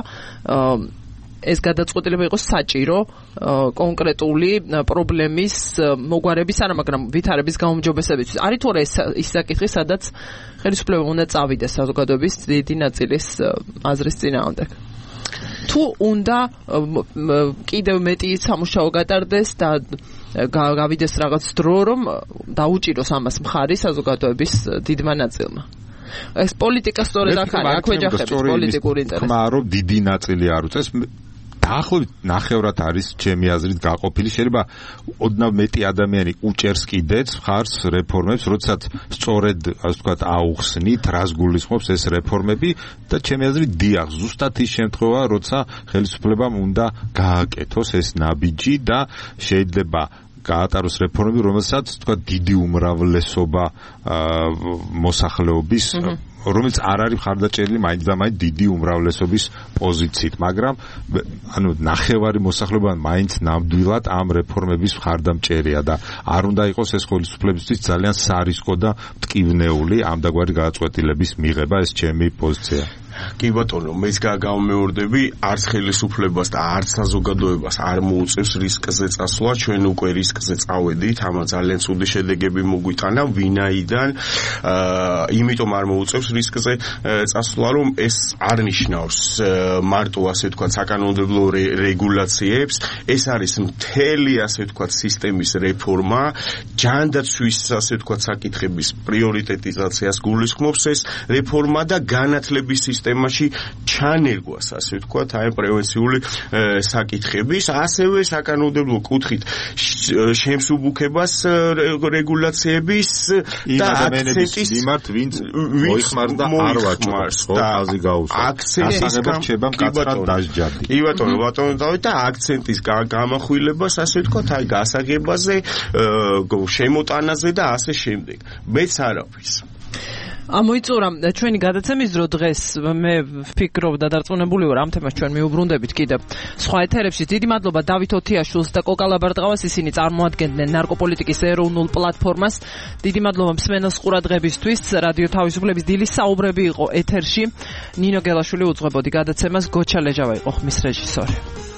ეს გადაწყვეტილება იყოს საჭირო კონკრეტული პრობლემის მოგვარების არა მაგრამ ვითარების გაუმჯობესებისთვის არის თუ არა ეს ის საკითხი სადაც ხელისუფლება უნდა წავიდეს საზოგადოების დიდი ნაწილის აზრის წინააღმდეგ თუ უნდა კიდევ მეტი სამუშაო გატარდეს და გავიდეს რაღაც დრო რომ დაუჭიროს ამას მხარი საზოგადოების დიდმა ნაწილმა ეს პოლიტიკა სწორედ აქ არის აქვეჯახების პოლიტიკური ინტერესი
ხმა რომ დიდი ნაწილი არ უწეს დაახლოებით ნახევრად არის ჩემი აზრით გაყოფილი შეიძლება ოდნავ მეტი ადამიანი უჭერს კიდეც მხარს რეფორმებს როდესაც სწორედ ასე ვთქვათ აუხსნით რას გულისხმობს ეს რეფორმები და ჩემი აზრით დიახ ზუსტად ის შემთხვევა როცა ხელისუფლებამ უნდა გააკეთოს ეს ნაბიჯი და შეიძლება გაატაროს რეფორმები რომელსაც თქვა დიდი უმრავლესობა მოსახლეობის რომელიც არ არის მხარდაჭერილი მაინც და მაინც დიდი უმრავლესობის პოზიციით, მაგრამ ანუ ნახევარი მოსახლეობა მაინც ნამდვილად ამ რეფორმების მხარდამჭერია და არ უნდა იყოს ეს ხელისუფლებისთვის ძალიან სარისკო და მტკივნეული ამ დაგვარი გადაწყვეტილების მიღება, ეს ჩემი პოზიცია.
კი ბატონო, მეც გამეორდები, არც ხელისუფლებას და არც საზოგადოებას არ მოუწევს რისკზე წასვლა, ჩვენ უკვე რისკზე წავედით, ამა ძალიან ცუდი შედეგები მოგვიტანა, ვინაიდან აა იმიტომ არ მოუწევს რისკზე წასვლა, რომ ეს არ ნიშნავს მარტო ასე ვთქვათ საკანონმდებლო რეგულაციებს, ეს არის მთელი ასე ვთქვათ სისტემის რეფორმა, ჯანდაცვის ასე ვთქვათ საკითხების პრიორიტეტიზაციას გულისხმობს ეს რეფორმა და განათლების სისტემაში ჩანერგვას ასე ვთქვათ აი პრევენციული საკითხების, ასევე საკანონმდებლო კუთხით შემსუბუქებას რეგულაციების და აქცენტის
მიმართ ვინც მოიხმარდა არ ვაჭრობს ხო ხაზი გაუსვა
აქცენტის
რჩება მკაცრად დასჯადი
კი ბატონო ბატონო დავით და აქცენტის გამახვილებას ასე ვთქვათ აი გასაგებაზე შემოტანაზე და ასე შემდეგ მეც არაფრის
ამოიწურა ჩვენი გადაცემის დრო დღეს მე ვფიქრობ და დარწმუნებული ვარ ამ თემას ჩვენ მიუბრუნდებით კიდევ სხვა ეთერებში. დიდი მადლობა დავით ოთიაშვილს და კოკა ლაბარტყავას, ისინი წარმოადგენდნენ ნარკოპოლიტიკის ეროვნულ პლატფორმას. დიდი მადლობა მსმენელს ყურადღებისთვის. რადიო თავისუფლების დილის საუბრები იყო ეთერში. ნინო გელაშვილი უძღვებოდი გადაცემას, გოჩა ლეჟავა იყო ხმის რეჟისორი.